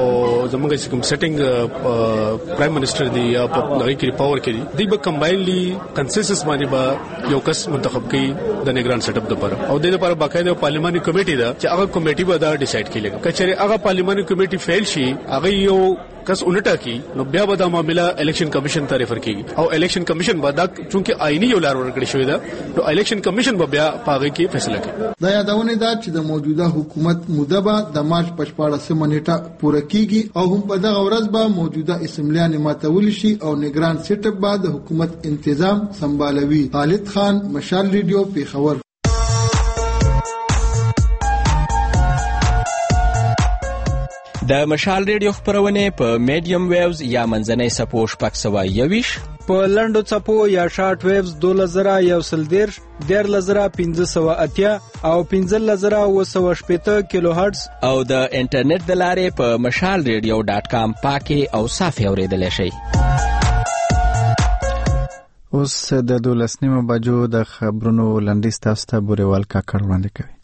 زموږ کوم سیټینګ پرایم منسٹر دی یا په نړۍ کې پاور کې دی به کمباینلی کنسنسس باندې به یو کس منتخب کړي د نگران سیټ اپ لپاره او د لپاره باقاعده پارلیماني کمیټه ده چې هغه کمیټه به دا ډیسایډ کړي کچره هغه پارلیماني کمیټه فیل شي هغه یو کس اونټا کی نو بیا به دا معاملې الیکشن کمیشن ته ریفر کیږي او الیکشن کمیشن به دا چونکه آئینی یو لار ورکړی شوی دا نو الیکشن کمیشن به بیا پاغه کې فیصله کوي. دا یادونه ده چې د موجوده حکومت موده به د مارچ په شپاړسمه نیټه پوره کیږي او هم په دغه ورځ به موجوده اسمبلیان ماتول شي او نگران سیټ اپ به د حکومت انتظام سمبالوي. خالد خان، مشال ریډیو، پیښور. د مشال ریډیو خبرونه په میډیم ویوز یا منځنۍ سپو شپږ سوه یوویش، په لنډو څپو یا شارټ ویوز دولس زره یو سل دیرش، دیارلس زره پنځه سوه اتیا او پنځلس زره اوه سوه شپېته کیلو هرټز او د انټرنیټ د لارې په مشال ریډیو ډاټ کام پاکي او صافي اورېدلی شئ. اوس د دولس نیمو بجو د خبرونو لنډیز تاسو ته بوریوال کاکړ وړاندې کوي.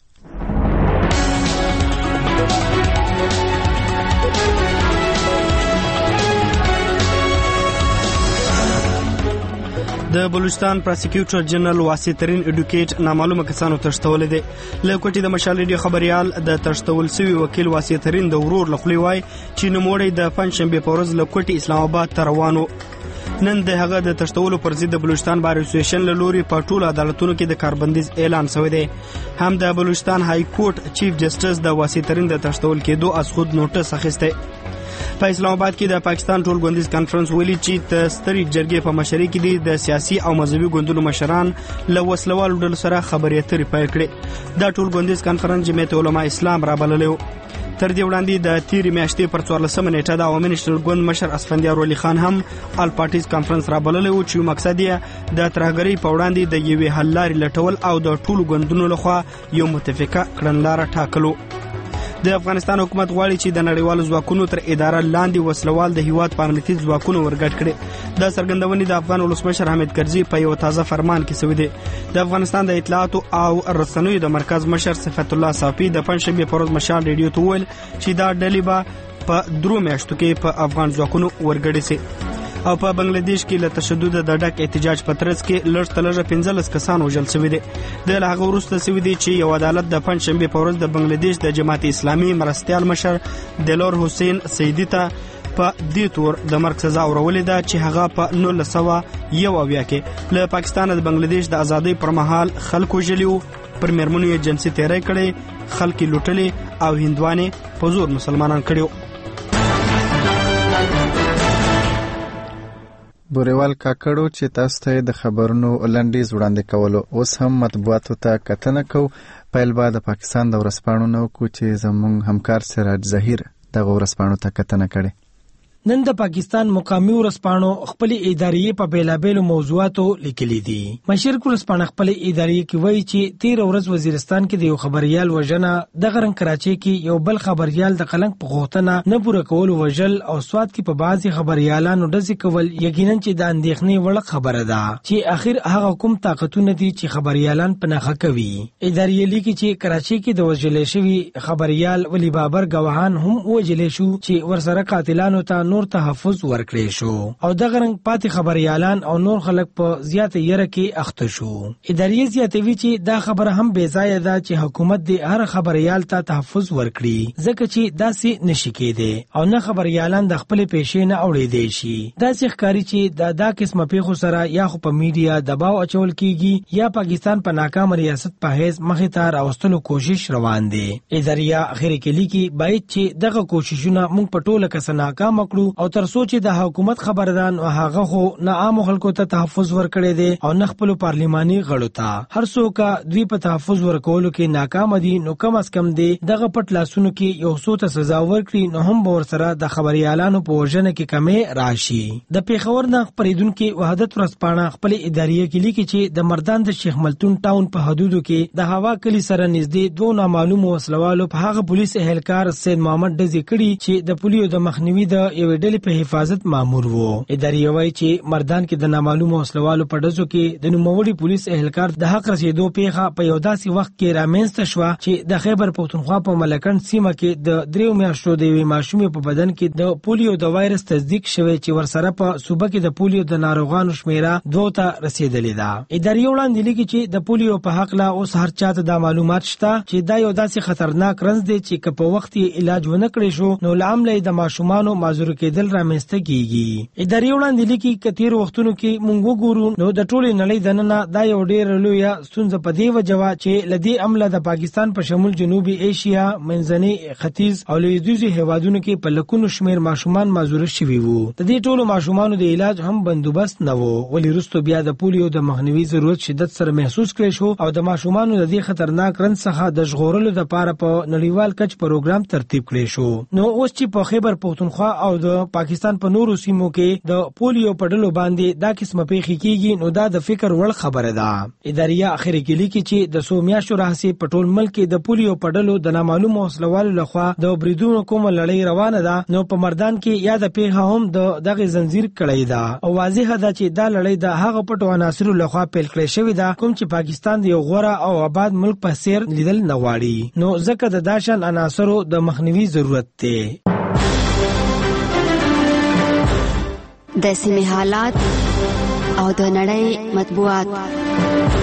د بلوچستان پراسیکیوټر جنرال واسطرین اډوکیټ نامعلومه کسانو تښتولې دي. له کوټې د مشال ریډیو خبريال د تښتول شوی وکیل واسطرین د ورور لخوا وای چې نوموړی د پنځشنبه په ورځ له کوټې اسلام آباد ته روانو. نن د هغه د تښتولو پر ضد د بلوچستان بار اسوسییشن له لوري په ټولو عدالتونو کې د کاربندیز اعلان شوی دی. هم د بلوچستان های کورټ چیف جسټس د واسطرین د تښتول کېدو از خود نوټس اخیسته. په اسلام آباد کې د پاکستان ټولګوندیز کانفرنس ویلي چې د سترې جرګې په مشرۍ کې د سیاسي او مذهبي ګوندونو مشران له وسلوالو ډلو سره خبرې اترې پیل کړې. دا ټولګوندیز کانفرنس جمعیت علما اسلام رابللی و. تر دې وړاندې د تیرې میاشتې پر څوارلسمه نیټه د عوامي نېشنل ګوند مشر اسفندیار ولی خان هم آل پارټیز کانفرنس رابللی و چې مقصد یې د ترهګرۍ په وړاندې د یوې حل لارې لټول او د ټولو ګوندونو لخوا یو متفقه کړنلاره ټاکلو. د افغانستان حکومت غواړي چې د نړیوالو ځواکونو تر اداره لاندې وسلوال د هیواد په امنیتي ځواکونو ورګډ کړي. دا څرګندونې د افغان ولسمشر حامد کرزي په یو تازه فرمان کې شوې دي. د افغانستان د اطلاعاتو او رسنیو د مرکز مشر صفت الله صافي د پنځشنبه په ورځ مشال ریډیو ته وویل چې دا ډلې به په درو میاشتو کې په افغان ځواکونو ورګډې سي. او په بنگلاديش کې له تشدد د ډک احتجاج په ترڅ کې لږ تر لږه پنځلس کسان وژل شوي دي. د هغه وروسته شوي دي چې یو عدالت د پنځشنبه په ورځ د بنگلاديش د جماعت اسلامي مرستیال مشر دلور حسین سیدی ته په دې تور د مرګ سزا ورولې ده چې هغه په نولس سوه یو اویا کې له پاکستان د بنگلاديش د ازادۍ پر مهال خلکو وژلي، پر میرمنو یې جنسي تیری کړی، خلک یې لوټلي او هندوانې په زور مسلمانان کړي. بوریوال کاکړو چې تاسو ته د خبرونو لنډیز وړاندې کولو. اوس هم مطبوعاتو ته کتنه کوو. پیل به د پاکستان د ورځپاڼو نه وکړو چې زموږ همکار سراج ظهیر دغه ورځپاڼو ته کتنه کړې. نن د پاکستان مقامی ورځپاڼو خپل ادارې په بیلابېلو موضوعاتو لیکلي دي. مشرق ورځپاڼه خپل ادارې کې وایي چې تیر ورځ وزیرستان کې د یو خبريال وژنه، د غرن کراچي کې یو بل خبريال د قلنګ په غوښتنه نه پوره کول وژل او سواد کې په بعضي خبريالانو ډزې کول یقینا چې د اندېښنې وړ خبره ده چې اخر هغه کوم طاقتونه دي چې خبريالان په نخښه کوي. ادارې لیکي چې کراچي کې د وژل شوی خبريال ولی بابر ګواهان هم وژل شو چې ورسره قاتلانو ته نور تحفظ ورکړي شو او دغه رنګ پاتې خبريالان او نور خلک په زیات یره کې اخته شو. ادارې زیاتوي چې دا خبره هم بې ځایه ده چې حکومت د هر خبريال ته تحفظ ورکړي ځکه چې داسې نشي کېدی او نه خبريالان د خپل پیښې نه اوړېدي شي. داسې ښکاري چې دا دا قسمه پیښو سره یا خو په میډیا دباو اچول کیږي یا پاکستان په ناکام ریاست په حیث مخې ته راوستلو کوشش روان دي. ادارې اخر کې لیکي باید چې دغه کوششونه موږ په ټوله کې ناکام کړو او تر څو چې د حکومت خبردان او هغه خو نه عام خلکو ته تحفظ ورکړي دي او نه خپل پارلیماني غړو ته. هر څوک دوی په تحفظ ورکولو کې ناکام دي نو کم از کم دي دغه پټ لاسونو کې یو څو ته سزا ورکړي نو هم به ورسره د خبريالانو په وژنه کې کمې راشي. د پیښور نه خبرېدونکو وحدت ورځپاڼه خپل ادارې کې لیکي چې د مردان د شیخ ملتون ټاون په حدودو کې د هوا کلی سره نږدې دوه نامعلوم وسلوالو په هغه پولیس اهلکار سید محمد ډزې کړي چې د پولیو د مخنیوي د یو یوې ډلې په حفاظت مامور وو. ادارې وایي چې مردان کې د نامعلومو وسلوالو په ډزو کې د نوموړي پولیس اهلکار د حق رسیدو پیښه په یو داسې وخت کې رامنځته شوه چې د خیبر پښتونخوا په ملکنډ سیمه کې د دریو میاشتو د یوې ماشومې په بدن کې د پولیو د وایرس تصدیق شوی چې ورسره په صوبه کې د پولیو د ناروغانو شمیره دوه ته رسیدلې ده. ادارې وړاندې لیکي چې د پولیو په حق لا اوس هر چاته د معلومات شته چې دا یو داسې خطرناک رنځ دی چې که په وخت یې علاج ونه کړی شو نو له امله د ماشومانو معذور کېدل رامنځته کیږي. ادارې وړاندې لیکي که تیر وختونو کې موږ وګورو نو د ټولې نړۍ دننه دا یو ډېر لویه ستونزه په دې وجه وه چې له دې امله د پاکستان په شمول جنوبي ایشیا، منځني ختیځ او لویدیځو هیوادونو کې په لکونو شمېر ماشومان معذور شوي وو. د دې ټولو ماشومانو د علاج هم بندوبست نه و، ولې وروسته بیا د پولیو د مخنیوي ضرورت شدت سره محسوس کړی شو او د ماشومانو د دې خطرناک رنځ څخه د ژغورلو لپاره په نړیوال کچ پروګرام ترتیب کړی شو. نو اوس چې په خیبر پښتونخوا او د پاکستان په نورو سیمو کې د پولیو په ډلو باندې دا قسمه پیښې کیږي نو دا د فکر وړ خبره ده. ادارې اخر کې لیکي چې د څو میاشتو راهیسې په ټول ملک کې د پولیو په ډلو د نامعلومو وسلوالو لخوا د بریدونو کومه لړۍ روانه ده. نو په مردان کې یا د پیښه هم د دغه زنجیر کړی ده او واضحه ده چې دا لړۍ د هغه پټو عناصرو لخوا پیل کړی شوې ده کوم چې پاکستان د یو غوره او آباد ملک په څیر لیدل نه غواړي. نو ځکه د داشان عناصرو د مخنیوي ضرورت دی. د سیمې حالات او د نړۍ مطبوعات.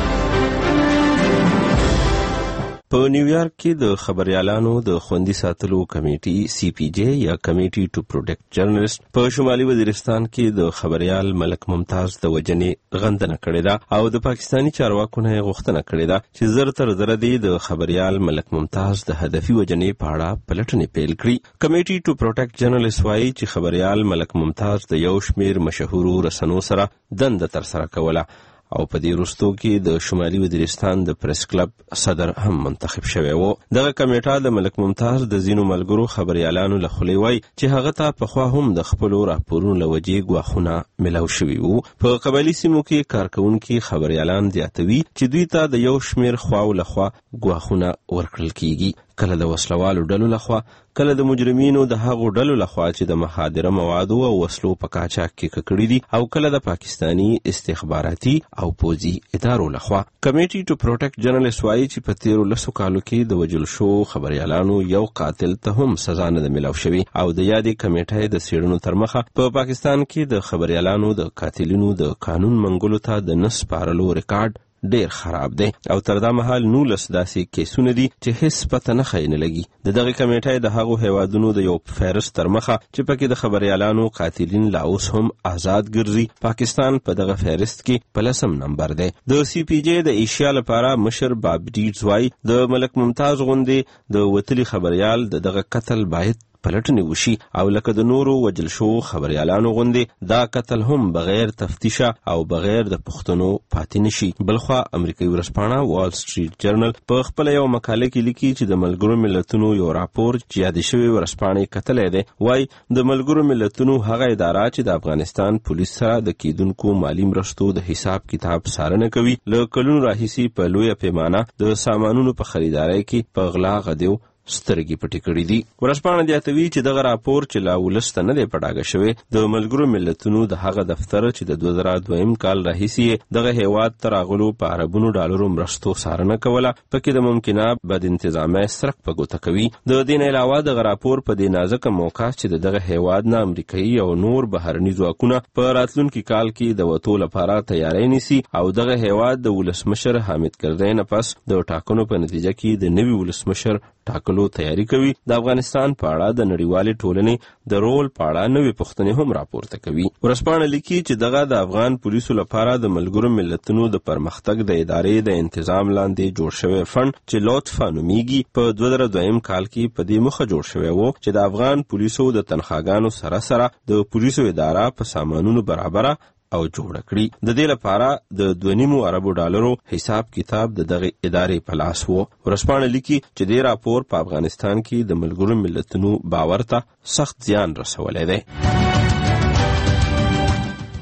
په نیویارک کې د خبريالانو د خوندي ساتلو کمیټي سی پی جی یا کمیټي ټو پروټیکټ جرنالست په شمالي وزیرستان کې د خبريال ملک ممتاز د وجنې غندنه کړې ده او د پاکستانی چارواکو نه غوښتنه کړې ده چې زر تر زر دی د خبريال ملک ممتاز د هدفي وجنې په اړه پلټنې پیل کړي. کمیټي ټو پروټیکټ جرنالست وايي چې خبريال ملک ممتاز د یو شمیر مشهورو رسنیو سره دنده تر سره کوله او په دې وروستو کې د شمالي وزیرستان د پریس کلب صدر هم منتخب شوی و. دغه کمیټه د ملک ممتاز د ځینو ملګرو خبريالانو له خولې وای چې هغه ته پخوا هم د خپلو راپورونو له وجې ګواښونه ملاو شوي وو. په قبایلي سیمو کې کارکونکي خبريالان زیاتوي چې دوی ته د یو شمیر خواو لخوا ګواښونه ورکړل کیږي، کله د وسلوالو ډلو لخوا، کله د مجرمینو د هغو ډلو لخوا چې د مخادره موادو او وسلو په قاچاق کې ککړې دي، او کله د پاکستانی استخباراتي او پوځي ادارو لخوا. کمیټي ټو پروټیکټ جرنالست وايي چې په تیرو لسو کالو کې د وژل شو خبريالانو یو قاتل ته هم سزا نه ده ملاو شوې او د یادې کمیټې د څېړنو تر مخه په پاکستان کې د خبريالانو د قاتلینو د قانون منګولو ته د نه سپارلو ریکارډ ډیر خراب دی او تر دا مهال نولس داسې کیسونه دي چې هیڅ پته نه خی نه لګي. د دغه کمیټې د هغو هیوادونو د یو فهرست تر مخه چې پکې د خبريالانو قاتلین لا اوس هم آزاد ګرځي. پاکستان په دغه فهرست کې په لسم نمبر دی. د سی پی جی د ایشیا لپاره مشر باب ډیټس وايي د ملک ممتاز غوندې د وتلي خبريال د دغه قتل باید پلټنې وشي او لکه د نورو وجل شو خبريالانو غوندې دا قتل هم بغیر تفتیشه او بغیر د پښتنو پاتې نشي. بلخوا امریکایي ورځپاڼه وال سټریټ جرنل په خپل یو مقاله کې لیکي چې د ملګرو ملتونو یو راپور چې یاد شوی ورځپاڼې کتلې ده وای د ملګرو ملتونو هغه اداره چې د افغانستان پولیس سره د کیدونکو مالی مرستو د حساب کتاب څارنه کوي له کلونو راهیسې په لویه پیمانه د سامانونو په خریدارۍ کې په غلا غدیو سترګې پټې کړې دي. ورځپاڼه زیاتوي چې دغه راپور چې لا ولسته نه دی په ډاګه شوی د ملګرو ملتونو د هغه دفتر چې د دوه زره دویم کال راهیسې دغه هیواد ته راغلو په اربونو ډالرو مرستو څارنه کوله پکې د ممکنه بد انتظامۍ سرک په ګوته کوي. د دې نه علاوه دغه راپور په دې نازکه موقع چې د دغه هیواد نه امریکایي او نور بهرني ځواکونه په راتلونکي کال کې د وتو لپاره تیاری نیسي او دغه هیواد د ولسمشر حامد کرزي نه پس د ټاکنو په نتیجه کې د نوي ولسمشر ټاکلو تیاری کوي. د افغانستان په اړه د نړیوالې ټولنې د رول په اړه نوې پوښتنې هم راپورته کوي. ورځپاڼه لیکي چې دغه د افغان پولیسو لپاره د ملګرو ملتونو د پرمختګ د ادارې د انتظام لاندې جوړ شوی فند چې لطفا نومیږي په دوه زره دویم کال کې په دې مخه جوړ شوی و چې د افغان پولیسو د تنخواګانو سره سره د پولیسو اداره په سامانونو برابره او جوړ کړی. د دې لپاره د دوه نیمو اربو ډالرو حساب کتاب د دغه ادارې په لاس وو. ورځپاڼه لیکي چې دې راپور په افغانستان کې د ملګرو ملتونو باور ته سخت زیان رسولی دی.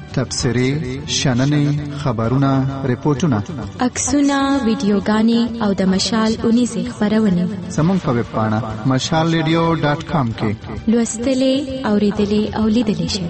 تبصرې، شننې، خبرونه، ریپورتونه، عکسونه، ویډیوګانې او د مشال اونیزې خبرونه زموږ په ویب پاڼه مشال ریډیو ډاټ کام کې لوستلې، اوریدلې او لیدلې شئ.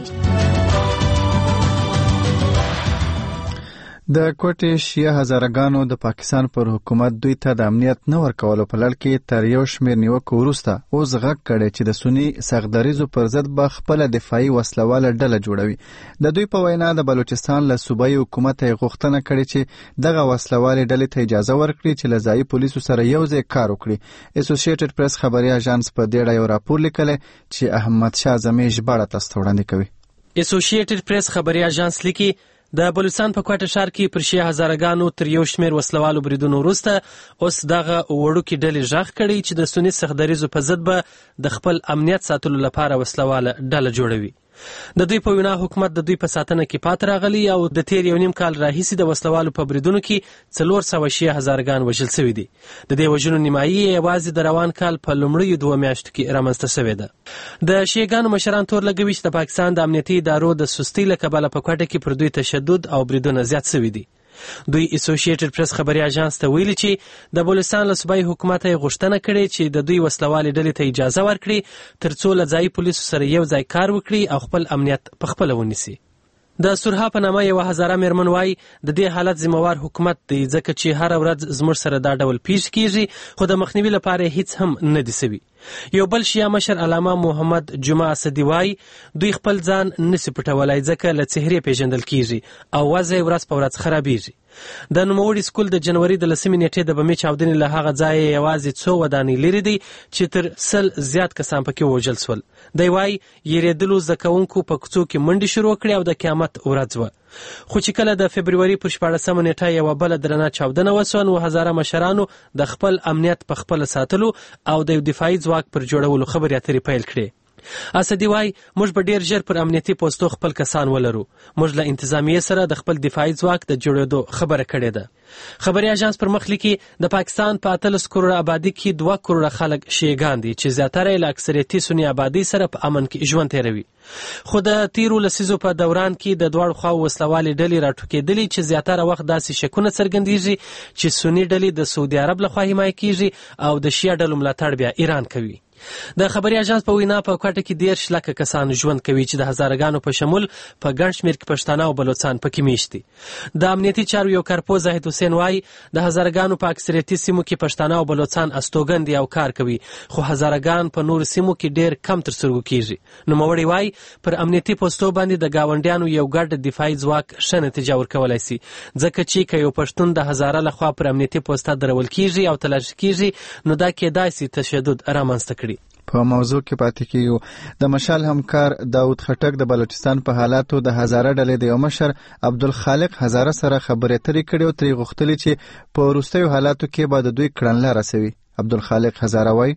د کوټې شیعه هزارګانو د پاکستان پر حکومت دوی ته د امنیت نه ورکولو په لړ کې تر یو شمېر نیوکو وروسته اوس غږ کړی چې د سني سخدریزو پر ضد به خپله دفاعي وسلواله ډله جوړوي. د دوی په وینا د بلوچستان له صوبایي حکومت یې غوښتنه کړې چې دغه وسلوالې ډلې ته اجازه ورکړي چې له ځایي پولیسو سره یو ځای کار وکړي. اسوسییټډ پریس خبري اژانس په دې اړه یو راپور لیکلی چې احمد شاه زمې ژباړه تاسو ته وړاندې کوي. اسوسییټډ پریس خبري اژانس لیکي د بلوچستان په کوټه ښار کې پر شیعه هزارګانو تر یو شمېر وسلوالو بریدونو وروسته اوس دغه وړوکې ډلې غږ کړی چې د سني سخدریزو په ضد به د خپل امنیت ساتلو لپاره وسلواله ډله جوړوي. د دوی په وینا حکومت د دوی په ساتنه کې پات راغلی او د تیر یو نیم کال راهیسې د وسلوالو په بریدونو کې څلور سوه شیعه هزارګان وژل شوي دي. د دې وژنو نیمایي یوازې د روان کال په لومړیو دوه میاشتو کې رامنځته شوې ده. د شیعهګانو مشران تور لګوي چې د پاکستان د امنیتي ادارو د سستۍ له کبله په کوټه کې پر دوی تشدد او بریدونه زیات شوي دي. دوی اسوسییټډ پریس خبري اژانس ته ویلي چې د بلوچستان له صوبایي حکومت یې غوښتنه کړې چې د دوی وسلوالې ډلې ته اجازه ورکړي ترڅو له ځایي پولیسو سره یو ځای کار وکړي او خپل امنیت پخپله ونیسي. د سورها په نامه یوه هزاره میرمن وایي د دې حالت ذمہوار حکومت دی ځکه چې هره ورځ زموږ سره دا ډول پیښ کیږي خو د مخنیوي لپاره هیڅ هم نه دي سوي. یو بل شیعه مشر علامه محمد جمعه اسدي وایي دوی خپل ځان نسي پټولای ځکه له څهرې پیژندل کیږي او وضع ورځ په ورځ خرابیږي. د نوموړي سکول د جنوري د لسمې نیټې د بمې چاودنې له هغه ځایه یوازې څو ودانۍ لرې دي چې تر سل زیات کسان پکې ووژل شول. دی وایي یېرېدلو زده کوونکو په کوڅو کې منډې شروع کړې او د قیامت ورځ وه. خو چې کله د فبروري پر شپاړسمه نیټه یوه بله درنه چاودنه وسوه نو هزاره مشرانو د خپل امنیت په خپله ساتلو او د یو دفاعي ځواک پر جوړولو خبرې اترې پیل کړې. اسدي وایي موږ به ډیر ژر پر امنیتي پوستو خپل کسان ولرو. موږ له انتظامیې سره د خپل دفاعي ځواک د جوړېدو خبره کړې ده. خبري اژانس پر مخ لیکي د پاکستان په اتلس کروړه آبادي کې دوه کروړه خلک شیعهګان دي چې زیاتره یې له اکثریتي سني آبادۍ سره په امن کې ژوند تیروي. خو د تیرو لسیزو په دوران کې د دواړو خواو وسلوالې ډلې راټوکېدلې چې زیاتره وخت داسې شکونه څرګندېږي چې سني ډلې د سعودي عرب لخوا حمایه کیږي او د شیعه ډلو ملاتړ بیا ایران کوي. د خبري اژانس په وینا په کوټه کې ډیر شلکه کسان ژوند کوي چې د هزارګانو په شمول په ګڼ شمېر کې پښتانه او بلوچستان پکې میشت دي. د امنیتي چارو یو کارپوه زاهد حسین وایي د هزارګانو په اکثریتي سیمو کې پښتانه او بلوچستان استوګن دي او کار کوي خو هزارګان په نورو سیمو کې ډیر کم تر سترګو کیږي. نوموړی وایي پر امنیتي پوستو باندې د گاونډیانو یو ګډ دفاعي ځواک ښه نتیجه ورکولی سي ځکه چې که یو پښتون د هزاره لخوا پر امنیتي پوسته درول کیږي او تلاشي کیږي نو دا کېدای سي تشدد رامنځته کړي. په موضوع کې پاتې کیږو. د مشال همکار داود خټک د بلوچستان په حالاتو د هزاره ډلې د یو مشر عبدالخالق هزاره سره خبرې اترې کړې او ترې غوښتلې چې په وروستیو حالاتو کې به د دوی کړنلاره رسوي. عبدالخالق هزاره وایي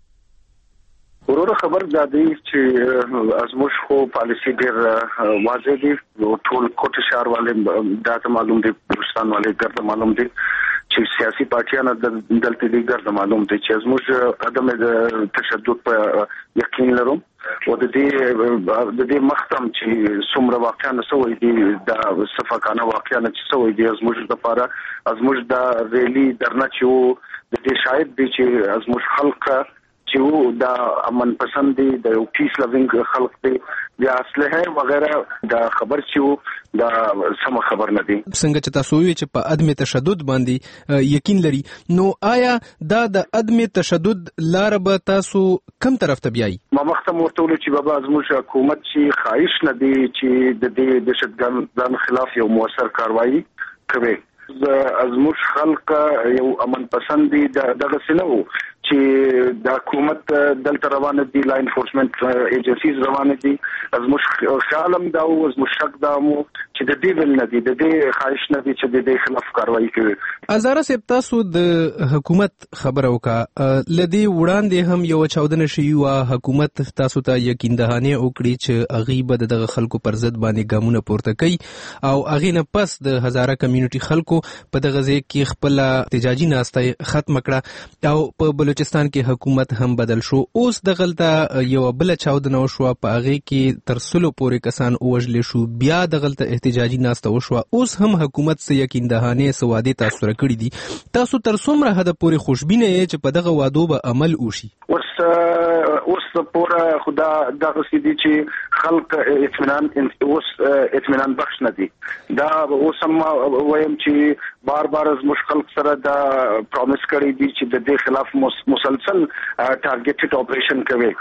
وروره خبر دا دی چې ازموش خو پالیسی ډېر واضح دي. ټول کوټه ښار والے دا معلوم دي، بلوچستان والے ګرد معلوم دي چې سیاسي پارټیانو دلته دي ګرد معلوم دي چې ازموش عدم تشدد په یقین لرم او د دې د دې مختم چې څومره واقعا سوې دي دا صفاقانه واقعا چې سوې دي ازموش لپاره ازموش دا ریلی درنه چې د دې شاید دي چې ازموش خلک چې دا امن پسند دي د یو پیس لوینګ خلک دي د اصله وغیرہ دا خبر چې دا سم خبر نه دي. څنګه چې تاسو وی چې په عدم تشدد باندې یقین لري نو آیا دا د عدم تشدد لار به تاسو کم طرف ته بیاي؟ ما مختم ورته ول چې بابا زموږ حکومت چې خواهش نه دی چې د دې دهشتګردانو خلاف یو موثر کاروایی کوي. ازموش خلق یو امن پسند دي دغه سينو چې د حکومت دلته روانه دي لا انفورسمنت ایجنسیز روانه دي ازموش خیالم دا او ازموش شک دا مو چې د دې بل نه دي د دې خواهش نه دي چې د دې خلاف کاروایی کوي. ازاره صاحب تاسو د حکومت خبره وکړه، لدی وړاندې هم یو چاودنه شوی و، حکومت تاسو ته یقین دهانه وکړي چې اغي به دغه خلکو پر ضد باندې ګامونه پورته کوي او اغي نه پس د هزاره کمیونټي خلکو په دغه ځای کې خپل احتجاجي ناسته ختم کړه او په بلوچستان کې حکومت هم بدل شو. اوس دغلته یو بل چاودنه وشو، په اغي کې تر سلو پورې کسان وژل شو، بیا دغلته احتجاجي ناسته وشو. اوس هم حکومت سه یقین دهانه سواده تاسو کړی دي. تاسو تر څومره حد پورې خوشبینه یې چې په دغه وادو به عمل وشي؟ اوس اوس پورا خدا دغه سيدي چې خلق اطمینان اوس اطمینان بخش نه دي. دا اوس هم وایم چې بار بار از مشکل سره دا پروميس کړی دي چې د دې خلاف مسلسل ټارګټډ اپریشن کوي.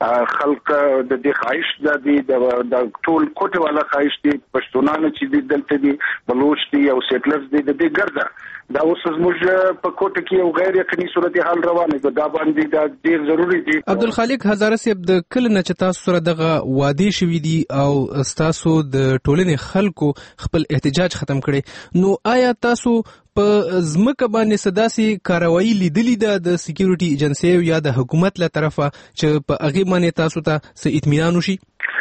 خلق د دې خواهش د دې د ټول کوټه والا خواهش دي، پښتونانو چې د دلته دي، بلوچ دي او سیټلرز دي، د دې ګرځه دا اوس زموږ په کوټه کې یو غیر یقیني صورتحال روانه ده. دا باندې دا ډیر ضروری دي. عبدالخالق هزاره صاحب، د کله نه چې تاسو سره دغه وادي شوي دي او تاسو د ټولنې خلکو خپل احتجاج ختم کړي، نو آیا تاسو په ځمکه باندې صداسي کاروایی لیدلې ده د سکیورټي ایجنسی یا د حکومت له طرفه چې په هغه باندې تاسو ته څه اطمینان وشي؟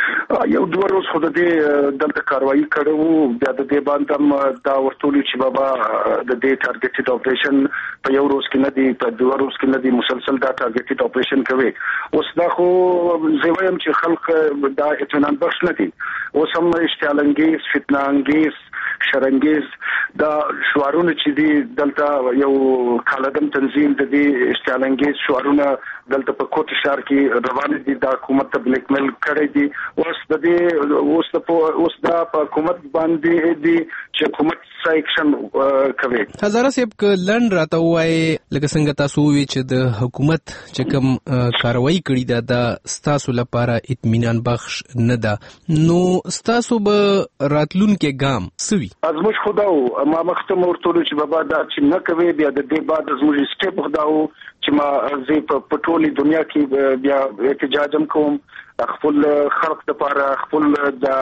یو دوه روز خو د دې دلته کاروایی کړو، بیا د دې باندې هم دا ورتولي چې بابا د دې ټارګټډ اپریشن په یو روز کې نه دی، په دوه روز کې نه دی، مسلسل دا ټارګټډ اپریشن کوي. اوس دا خو زه وایم چې خلک دا اطمینان بخش نه دي. اوس هم اشتعال انگیز، فتنه انگیز، شرنګیز دا شعارونه چې دي دلته یو کالدم تنظیم د دې اشتعال انگیز شعارونه دلته په کوټ شهر کې روان دي، د حکومت ته بلیک میل کړی دي. اوس د دې اوس د اوس د حکومت باندې دي چې حکومت سایکشن کوي. هزاره صاحب ک لند راته وای لکه څنګه تاسو وی چې د حکومت چې کوم کاروایی کړی ده د ستاسو لپاره اطمینان بخش نه ده، نو ستاسو به راتلون کې ګام سوي ازموش خداو ما مختم ورته چې بابا دا چې نه کوي، بیا د دې بعد ازموش سټیپ خداو چې ما زه په پټولي دنیا کې بیا احتجاج کوم، خپل خلق د پاره، خپل د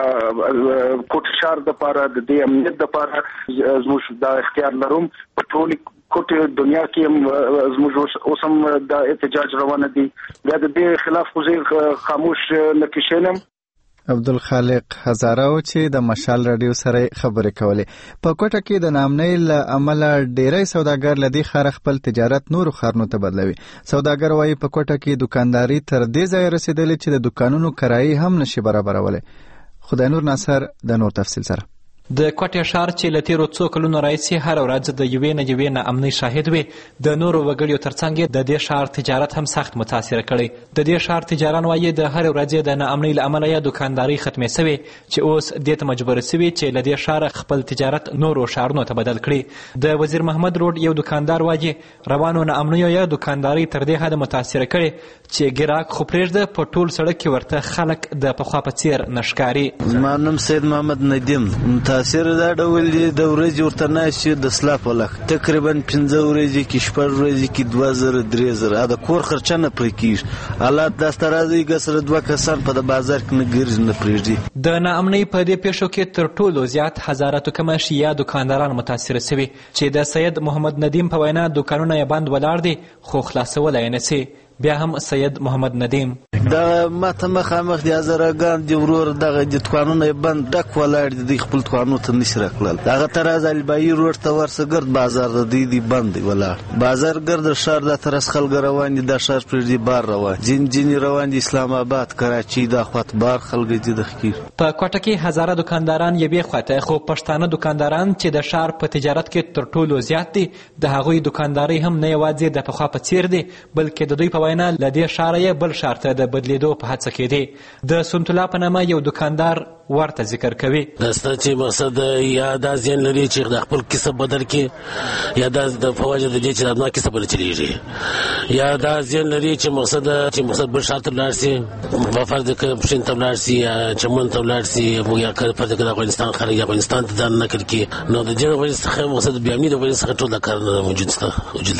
کوټ شهر د پاره، د دې امنیت د پاره زموږ د اختیار لروم. په ټول کوټ دنیا کې زموږ اوسم د احتجاج روانه دي. بیا د دې خلاف خو خاموش نه کښینم. عبدالخالق هزاره چې د مشال رادیو سره خبرې کولې. په کوټه کې د نامنۍ له امله ډیری سوداګر لدی خار خپل تجارت نور خارنو ته بدلوي. سوداګر وايي په کوټه کې دکانداري تر دې ځای رسیدلې چې د دکانونو کرایي هم نشي برابرولې. خدای نور ناصر د نور تفصیل سره. د کوټه ښار چې له تیرو څو کلونو راهیسې هره ورځ د یوې نه یوې نه امنۍ شاهد وي، د نورو وګړیو ترڅنګ د دې ښار تجارت هم سخت متاثره کړی. د دې ښار تجاران وایي د هرې ورځې د ناامنۍ له امله یې دکانداري ختمې سوې چې اوس دې ته مجبوره سوي چې له دې ښاره خپل تجارت نورو ښارونو ته بدل کړي. د وزیر محمد روډ یو دکاندار وایي روانو ناامنیو یې دکانداري تر دې حده متاثره کړې چې ګراک خو پرېږده په ټول سړک کې ورته خلک د پخوا په څیر نه ښکاري. زما نوم سید محمد ندیم. متاثر دا ډول د ورځې ورته ناشي د سلاف ولخ تقریبا پنځه ورځې کې شپږ ورځې کې دوه زره درې زره د کور خرچه نه پرې کېږي. حالات داسته راځي که سره دوه کسان په د بازار کې نه ګرځي نه پرېږدي. د ناامنۍ په دې پیښو کې تر ټولو زیات هزاره توکمه شیعه دکانداران متاثره سوي چې د سید محمد ندیم په وینا دکانونه یې بند ولاړ دي خو خلاصولی یې نسي. بیا هم سید محمد ندیم دا ماته مخامخ دي هزارهګان دي ورور دغه د دکانونه بند ډک ولاړ دي، خپل دکانونو ته نشي راکړل. دغه تراز البایی روډ ته ورسه ګرد بازار دی دی بند دی ولاړ. بازار ګرد ښار د ترس خلک روان دي، د ښار پر دی بار روان جن جن روان دي، اسلام آباد، کراچي، د خواط بار خلک دي د خیر. په کوټه کې هزاره دکانداران یې به خواته خو پښتانه دکانداران چې د ښار په تجارت کې تر ټولو زیات دي، د هغوی دکانداري هم نه یوازې د پخوا په څیر دي بلکې د دوی په وینا له دې ښاره یې بل ښار ته د بدلیدو په هڅه کې دی. د سنت الله په نامه یو دکاندار ورته ذکر کوي. داسته چې مقصد یا دا ځین لري چې د خپل کسب بدل کې یا د فواجه د دې چې د ما کسب بدل چلیږي، یا دا ځین لري چې مقصد چې مقصد بل شرط لاړ سي په فرض کې پښین ته لاړ سي یا چمن ته لاړ سي یا کړ فرض کې د افغانستان خارج افغانستان ته ځان نه کړ کې نو د جنوب څخه مقصد بیا امنیت د افغانستان ټول کار نه موجود ست وجود لري.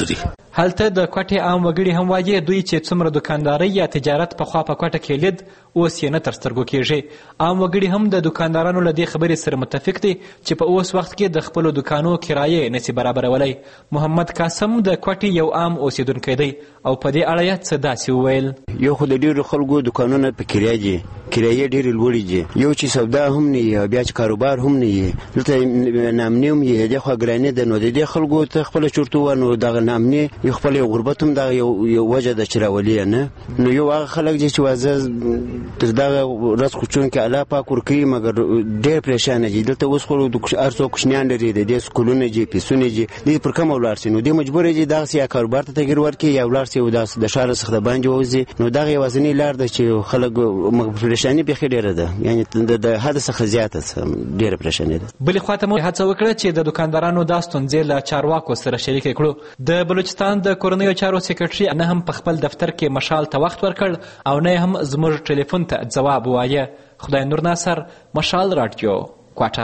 هلته د کوټې عام وګړي هم وایي دوی چې څومره دکانداري یا تجارت پخوا په کوټه کې لید اوس یې نه تر سترګو کېږي. عام وګړي هم د دکاندارانو له دې خبرې سره متفق دي چې په اوس وخت کې د خپلو دکانو کرایې نشي برابرولی. محمد قاسم د کوټې یو عام اوسیدونکی دی او په دې اړه یې څه داسې وویل. یو خو د ډېرو خلکو دکانونه په کرایه دي، کرایې ډېرې لوړې دي، یو چې سودا هم نه وي بیا چې کاروبار هم نه وي، دلته نامني هم وي، دې خوا ګرانې ده. نو د دې خلکو ته خپله چورت ووایه نو دغه نامني یو خپل یو غربت هم دغه یو وجه ده چې راولي یې نه. نو یو هغه خلک دي چې واضح تر دغه ورځ خو چونکې الله پاک ورکوي مګر ډېر پریشانه دي. دلته اوس خو هر څوک کوچنیان لري، د دې سکولونه دي، پیسونه دي، دوی پر کومه ولاړ شي؟ نو دوی مجبوره دي دغسې یا کاروبار ته تغیر ورکړي یا ولاړ شي د ښاره څخه د باندې ووځي. نو دغه یوازینۍ لار ده چې خلک پریشاني بیخي ډېره ده، یعنې د حد څخه زیاته ډېره پریشاني ده. بلې خواته مو هڅه وکړه چې د دکاندارانو دا ستونزې له چارواکو سره شریکې کړو. د بلوچستان د کورنیو چارو سکرټري نه هم په خپل دفتر کې مشال ته وخت ورکړ او نه هم زموږ ټلیفون ته ځواب ووایه. خدای نور ناصر، مشال راډیو، کوټه.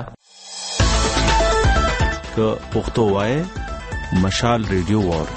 که پښتو وایې مشال ریډیو وار.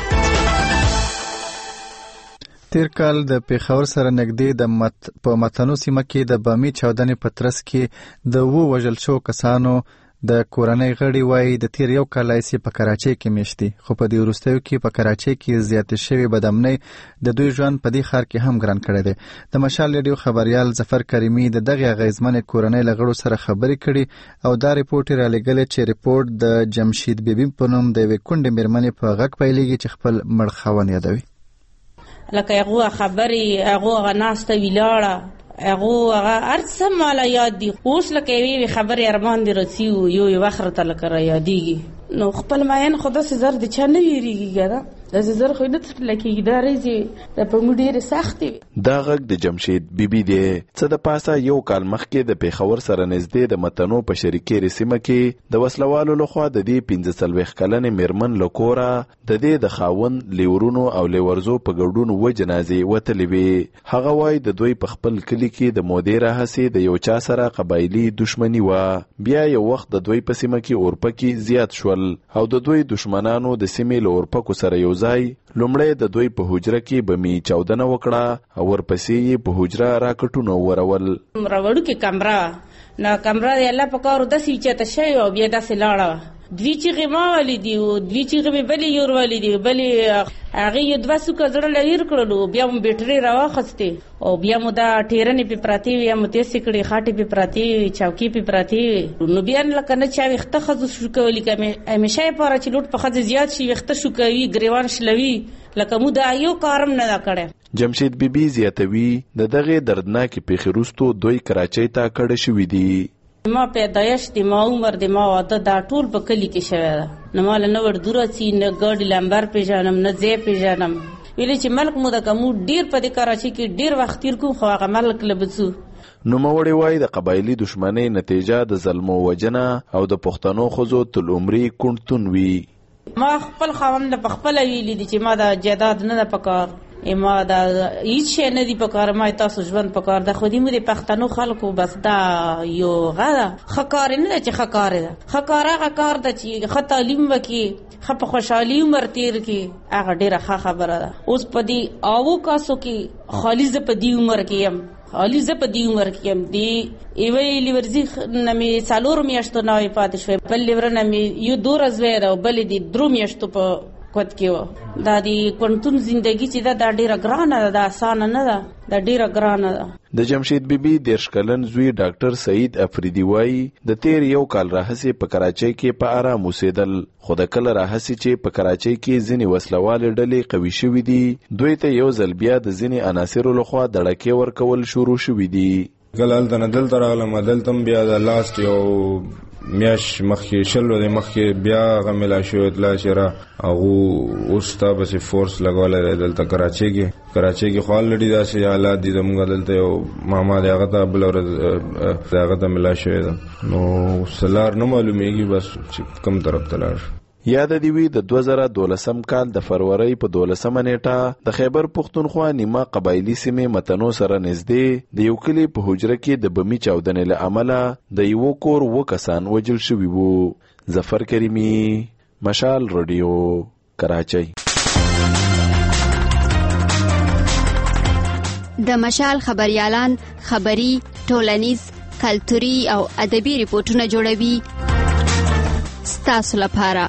تیر کال د پیښور سره نږدې د مت په متنو سیمه کې د بامي چاودنې په ترڅ کې د وو وژل شو کسانو د کورنۍ غړي وایي د تیر یو کال راهیسې په کراچۍ کې میشت دي، خو په دې وروستیو کې په کراچۍ کې زیاتې شوې بدامنۍ د دوی ژوند په دې ښار کې هم ګران کړی دی. د مشال ریډیو خبریال ظفر کریمي د دغې اغیزمنې کورنۍ له غړو سره خبرې کړي او دا ریپورټ یې رالیږلی چې ریپورټ د جمشید بیبي په نوم د یوې کونډې مېرمنې په غږ پیلېږي چې خپل مړ خاوند یادوي. لکه هغه خبرې، هغه هغه ناسته ویلاړه، هغه هغه هر څه مالا یاد دي. اوس لکه یوې خبرې ارمان دې رسي و یو یو وخت راته لکه را یادېږي. نو خپل ماین خو داسې زر د چا نه ویرېږي که نه داسې زر خو یې نه ترله کېږي. دا ورځې د په موږ ډېرې سختې وي. دا غږ د جمشید بیبي دی. څه د پاسه یو کال مخکې د پیښور سره نږدې د متنو په شریکېرې سیمه کې د وسلوالو لخوا د دې پنځه څلوېښت کلنې مېرمن له کوره د دې د خاوند لیورونو او لیورزو په ګډون اووه جنازې وتلې وې. هغه وایي د دوی په خپل کلي کې د مودې راهیسې د یو چا سره قبایلي دښمني وه. بیا یو وخت د دوی په سیمه کې اورپکي زیات شول او د دوی دښمنانو د سیمې له اورپکو سره یو ځای لومړی د دوی په حجره کې بمي چاودنه وکړه او ورپسې یې په حجره راکټونه ورول. راوړو کې کمره نه کمره د الله په کارو داسې چېرته شوې او بیا داسې لاړه. دوی چیغې ما والی دي او دوی چیغې مې بلې یور والی دي، بلې هغې یو دوه سوکه زړه له هیر کړلو. بیا مو بیټرۍ راواخیستې او بیا مو دا ټیرنې پې پراتې وې، یا مو تېسې کړې، خاټې پې پراتې وې، چوکۍ پې پراتې وې. نو بیا لکه نه چا ویښته ښځو شو کولی، که همیشه یې پاره چې لوټ په ښځې زیات شي ویښته شو کوي، ګریوان شلوي، لکه مو دا یو کارم نه دا کړی. جمشید بیبي زیاتوي د دغې دردناکې پیښې وروستو دوی کراچۍ ته کډه شوي دي. ما پیدایش دی، ما عمر دی، ما واده دا ټول په کلي کې شوی ده. نه ماله نه ورډوره څي، نه ګاډي لمبر پېژنم، نه ځای پېژنم. ویلې چې ملک مو ده که موږ ډېر په دې کراچۍ کې ډېر وخت تېر کوو خو هغه ملک له به ځو. نوموړی وایي د قبایلي دښمنۍ نتیجه د ظلمو وجنه او د پښتنو ښځو تل عمري کوڼتون وي. ما خپل خاوند په خپله ویلي دي چې ما دا جایداد نه ده په کار، ما دا هیڅ شی نه دی په کار، ما تاسو ژوند په کار ده. خو دې مو د پښتنو خلکو بس دا یو غه ده، ښه کار نه ده چې ښه کار ده. ښه کار هغه کار ده چې ښه تعلیم وکړي، ښه په خوشحالي عمر تېر کړي، هغه ډېره ښه خبره ده. اوس په دې اوو کاسو کې خالي زه په دې عمر کې یم، خالي زه په دې عمر کې یم. د یوې لیورزي نه مې څلورو میاشتو ناوې پاتې شوې، بل لیوره نه مې یو دوه ورځې ده او بلې د درو میاشتو په کوت کې وه. دا د کوڼتون زندګي چې ده دا ډېره ګرانه ده، دا اسانه نه ده، دا ډېره ګرانه ده. د جمشید بیبي دېرش کلن زوی ډاکټر سعید افریدي وایي د تیر یو کال راهیسې په کراچۍ کې په آرام اوسېدل، خو د کله راهیسې چې په کراچۍ کې ځینې وسلوالې ډلې قوي شوي دي، دوی ته یو ځل بیا د ځینې عناصرو لخوا دړکې ورکول شروع شوي دي. کله هلته نه دلته راغلم، دلته هم بیا د لاست یو میاش مخکې شل ورځې مخکې بیا هغه ملا شوی اطلاع چې را هغو اوس تا پسې فورس لګولی دی دلته کراچۍ کې. کراچۍ کې خو الرډي داسې حالات دي زموږ دلته یو ماما دی هغه ته بله ورځ هغه ته ملا شوی ده، نو سلار نه معلومیږي بس چې کوم طرف ته لاړ شو. یاد دې وي د دوه زره دولسم کال د فروری په دولسمه نیټه د خیبر پښتونخوا نیمه قبایلي سیمې متنو سره نږدې د یو کلي په حجره کې د بمي چاودنې له امله د یوه کور اووه کسان وژل شوي وو. ظفر کریمي، مشال رادیو، کراچۍ. د مشال خبريالان خبري، ټولنیز، کلتوري او ادبي ریپورتونه جوړوي ستاسو لپاره.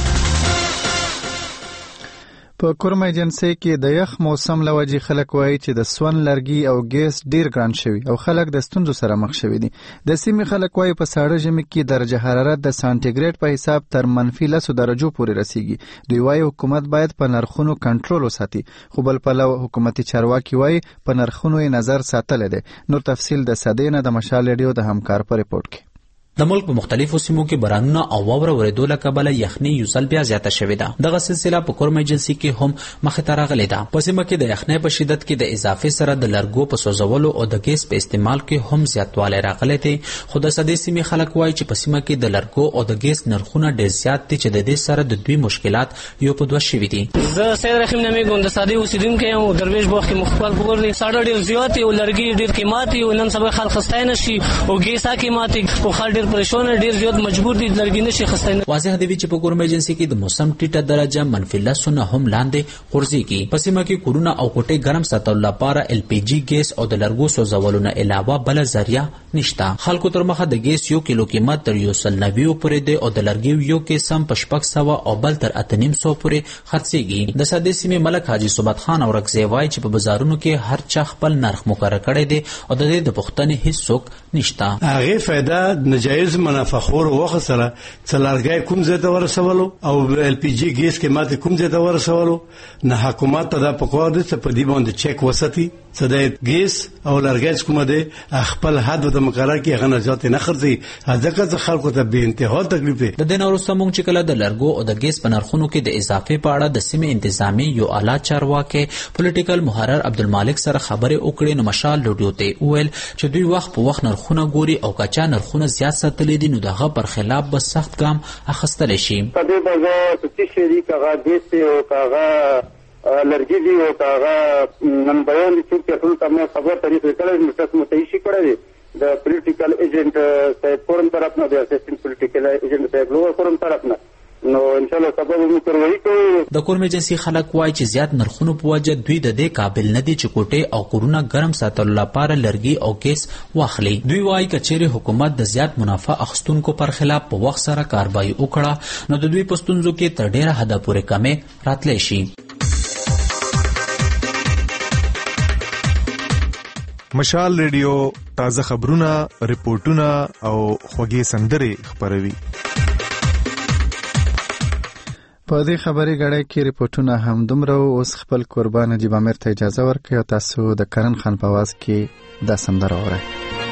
په کورم ایجنسی کې د یخ موسم لوجې خلک وایي چې د سون لرګي او ګیس ډیر ګران شوي او خلک د ستونزو سره مخ شوي دي. د سیمې خلک وایي په ساړه ژمي کې درجه حرارت د سانتیګریډ په حساب تر منفي لسو درجو پورې رسیږي. دوی وایي حکومت باید په نرخونو کنټرول وساتي، خو بل پلو حکومتي چارواکي وایي په نرخونو یې نظر ساتلی دی. نور تفصیل د صدې نه د مشال ریډیو د همکار په ریپورت کې. د ملک په مختلفو سیمو کې بارانونه او واوره ورېدو له کبله یخنۍ یو ځل بیا زیاته شوې ده. دغه سلسله په کورم ایجنسي کې هم مخې ته راغلې ده. په سیمه کې د یخنۍ په شدت کې د اضافې سره د لرګو په سوځولو او د ګیس په استعمال کې هم زیاتوالی راغلی دی. خو د صدې سیمې خلک وایي چې په سیمه کې د لرګو او د ګیس نرخونه ډېر زیات دي چې د دې سره د دوی مشکلات یو په دوه شوي دي. زه سید رحیم نامیږم، د صدې اوسېدونکی یم. درویش باغ کې مخ په ګور دی ساړه ډېر زیات دي او لرګي ډېر قیمت دي او نن سبا خلک خسته نه شي او ګیس قیمت دي او خلک ډېر پریشان ډېر مجبور دي لرګي نشي خسته. واضح دی چې په کورم ایجنسي کې د موسم ټیټه درجه منفي لسو نه هم لاندې غورځېږي. په سیمه کې کورونه او کوټې ګرم ساتلو لپاره ال پی جي ګیس او د لرګو سوځولو نه علاوه بله ذریعه نشته. خلکو تر مخه د ګیس یو کیلو قیمت تر یو سل نوي پورې دی او د لرګي یو قسم په شپږ سوه او بل تر اته نیم سوه پورې خرڅېږي. د صدې سیمې ملک حاجي صبحت خان اورکزی وایي چې په بازارونو کې هر چا خپل نرخ مقرر کړی دی او د دې د پوښتنې هیڅوک نشته. هغې فایده نجایز منافعخور وخت سره څلارګای کوم ځای ته ورسولو او ال پی جي ګیس کې ماته کوم ځای ته ورسولو نه حکومت ته دا پکور دي چې په دې باندې چک وساتي چې د ګیس او لرګي کوم دي خپل حد د مقرر کې غنه ځات نه خرځي ځکه خلکو ته به انتها تکلیف دي. د دین وروسته موږ چې کله د لرګو او د ګیس په نرخونو کې د اضافې په اړه د سیمې انتظامی یو اعلی چارواکي پولیټیکل محرر عبدالمالک سره خبرې وکړې نو مشال لوډیو ته وویل چې دوی وخت په وخت نرخونه ګوري او کچا نرخونه زیات ساتلې دي نو دغه پر خلاف به سخت ګام اخیستل شي. په دې بازار چې شری کاغه ګیس او کاغه لرګي دی او کاغه نن بیان دي چې ټول تمه خبر طریقې کړي مستس متعیشي کړي د پولیټیکل ایجنټ صاحب فورم طرف نه د اسسټنټ پولیټیکل ایجنټ صاحب لوور فورم طرف نه نو ان شاء الله سبب موږ کاروي کوو. د کورم ایجنسي خلک وایي چې زیات نرخونو په وجه دوی د دې قابل نه دي چې کوټې او کورونه ګرم ساتلو لپاره لرګي او ګیس واخلي. دوی وایي که چیرې حکومت د زیات منافع اخیستونکو پر خلاف په وخت سره کاربایي وکړه نو د دوی په ستونزو کې تر ډیره حده پورې کمې راتلی شي. مشال ریډیو تازه خبرونه، ریپورتونه او خوږې سندرې خپروي. په دې خبري غړې کې ریپورتونه هم دومره اوس خپل قربان نجیب امیر ته اجازه ورکړئ او تاسو د کرن خان په आवाज کې دا سندره اورئ.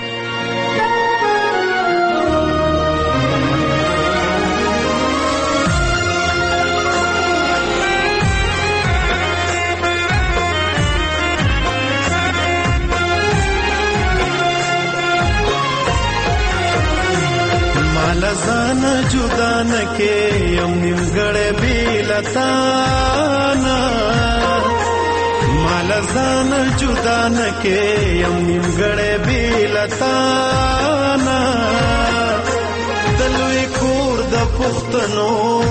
لزان جدا نکے یم نیمگڑے بیلتانا مالزان جدا نکے یم نیمگڑے بیلتانا دلوی کور د پختنو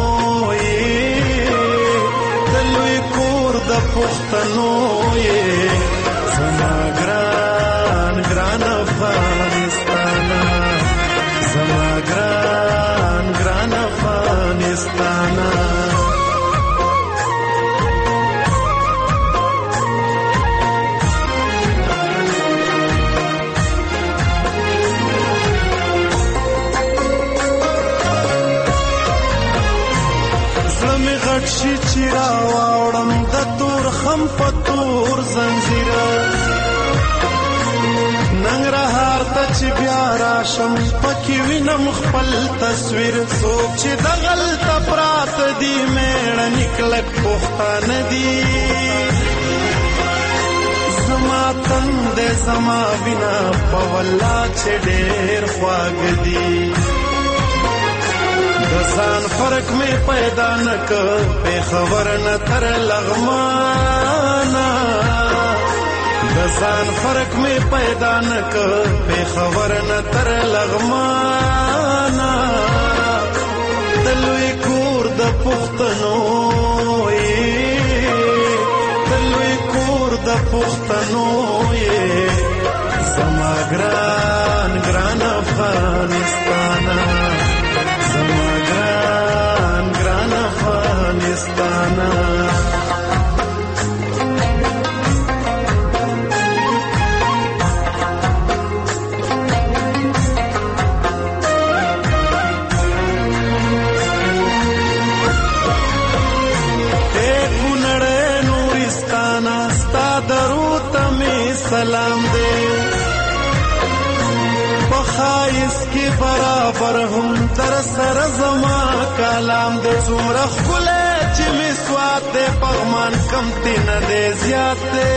دلوی کور د پختنو زما گران گران افغانستانا زما گران گران افغانستانا زلمی غټ شي چې راوړم د تور خم په تور زنځیره ننګرهار ته چې بیا راشم پکې وینم خپل تصویر څوک چې دغلته پراته دي میړني کلک پښتانه دي زما تندې زما وینا په والله چې ډېر خواږه دي د ځان فرق مې پیدا نه کړ پېښور نه تر لغمانه د ځان فرق مې پیدا نه کړ پېښور نه تر لغمانه د لوی کور د پښتنو پښتنو یې زما ګران ګران افغانستان زما ګران ګران افغانستان سلام دے بخائس کی برابر ہم در سر زما کلام دے څومره ښکلی چې مې سوات دے پغمان کمتی نه دے زیات دے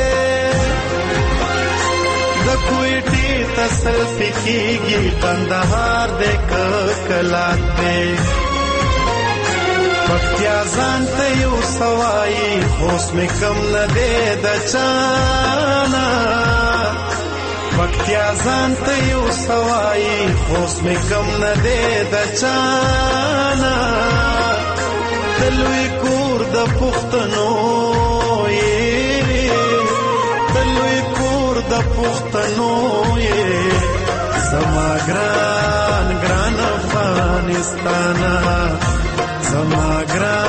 د کویټې ته سلفي کېږي کندهار دے ککلات دے پکتیا ځان ته یو سوایي اوس مې کم نه دی د چانا پکتیا ځان ته یو سوایي اوس مې کم نه دی د چانا د لوی کور د پښتنو یې د لوی کور د پښتنو یې زما ګران ګران افغانستان زما ګران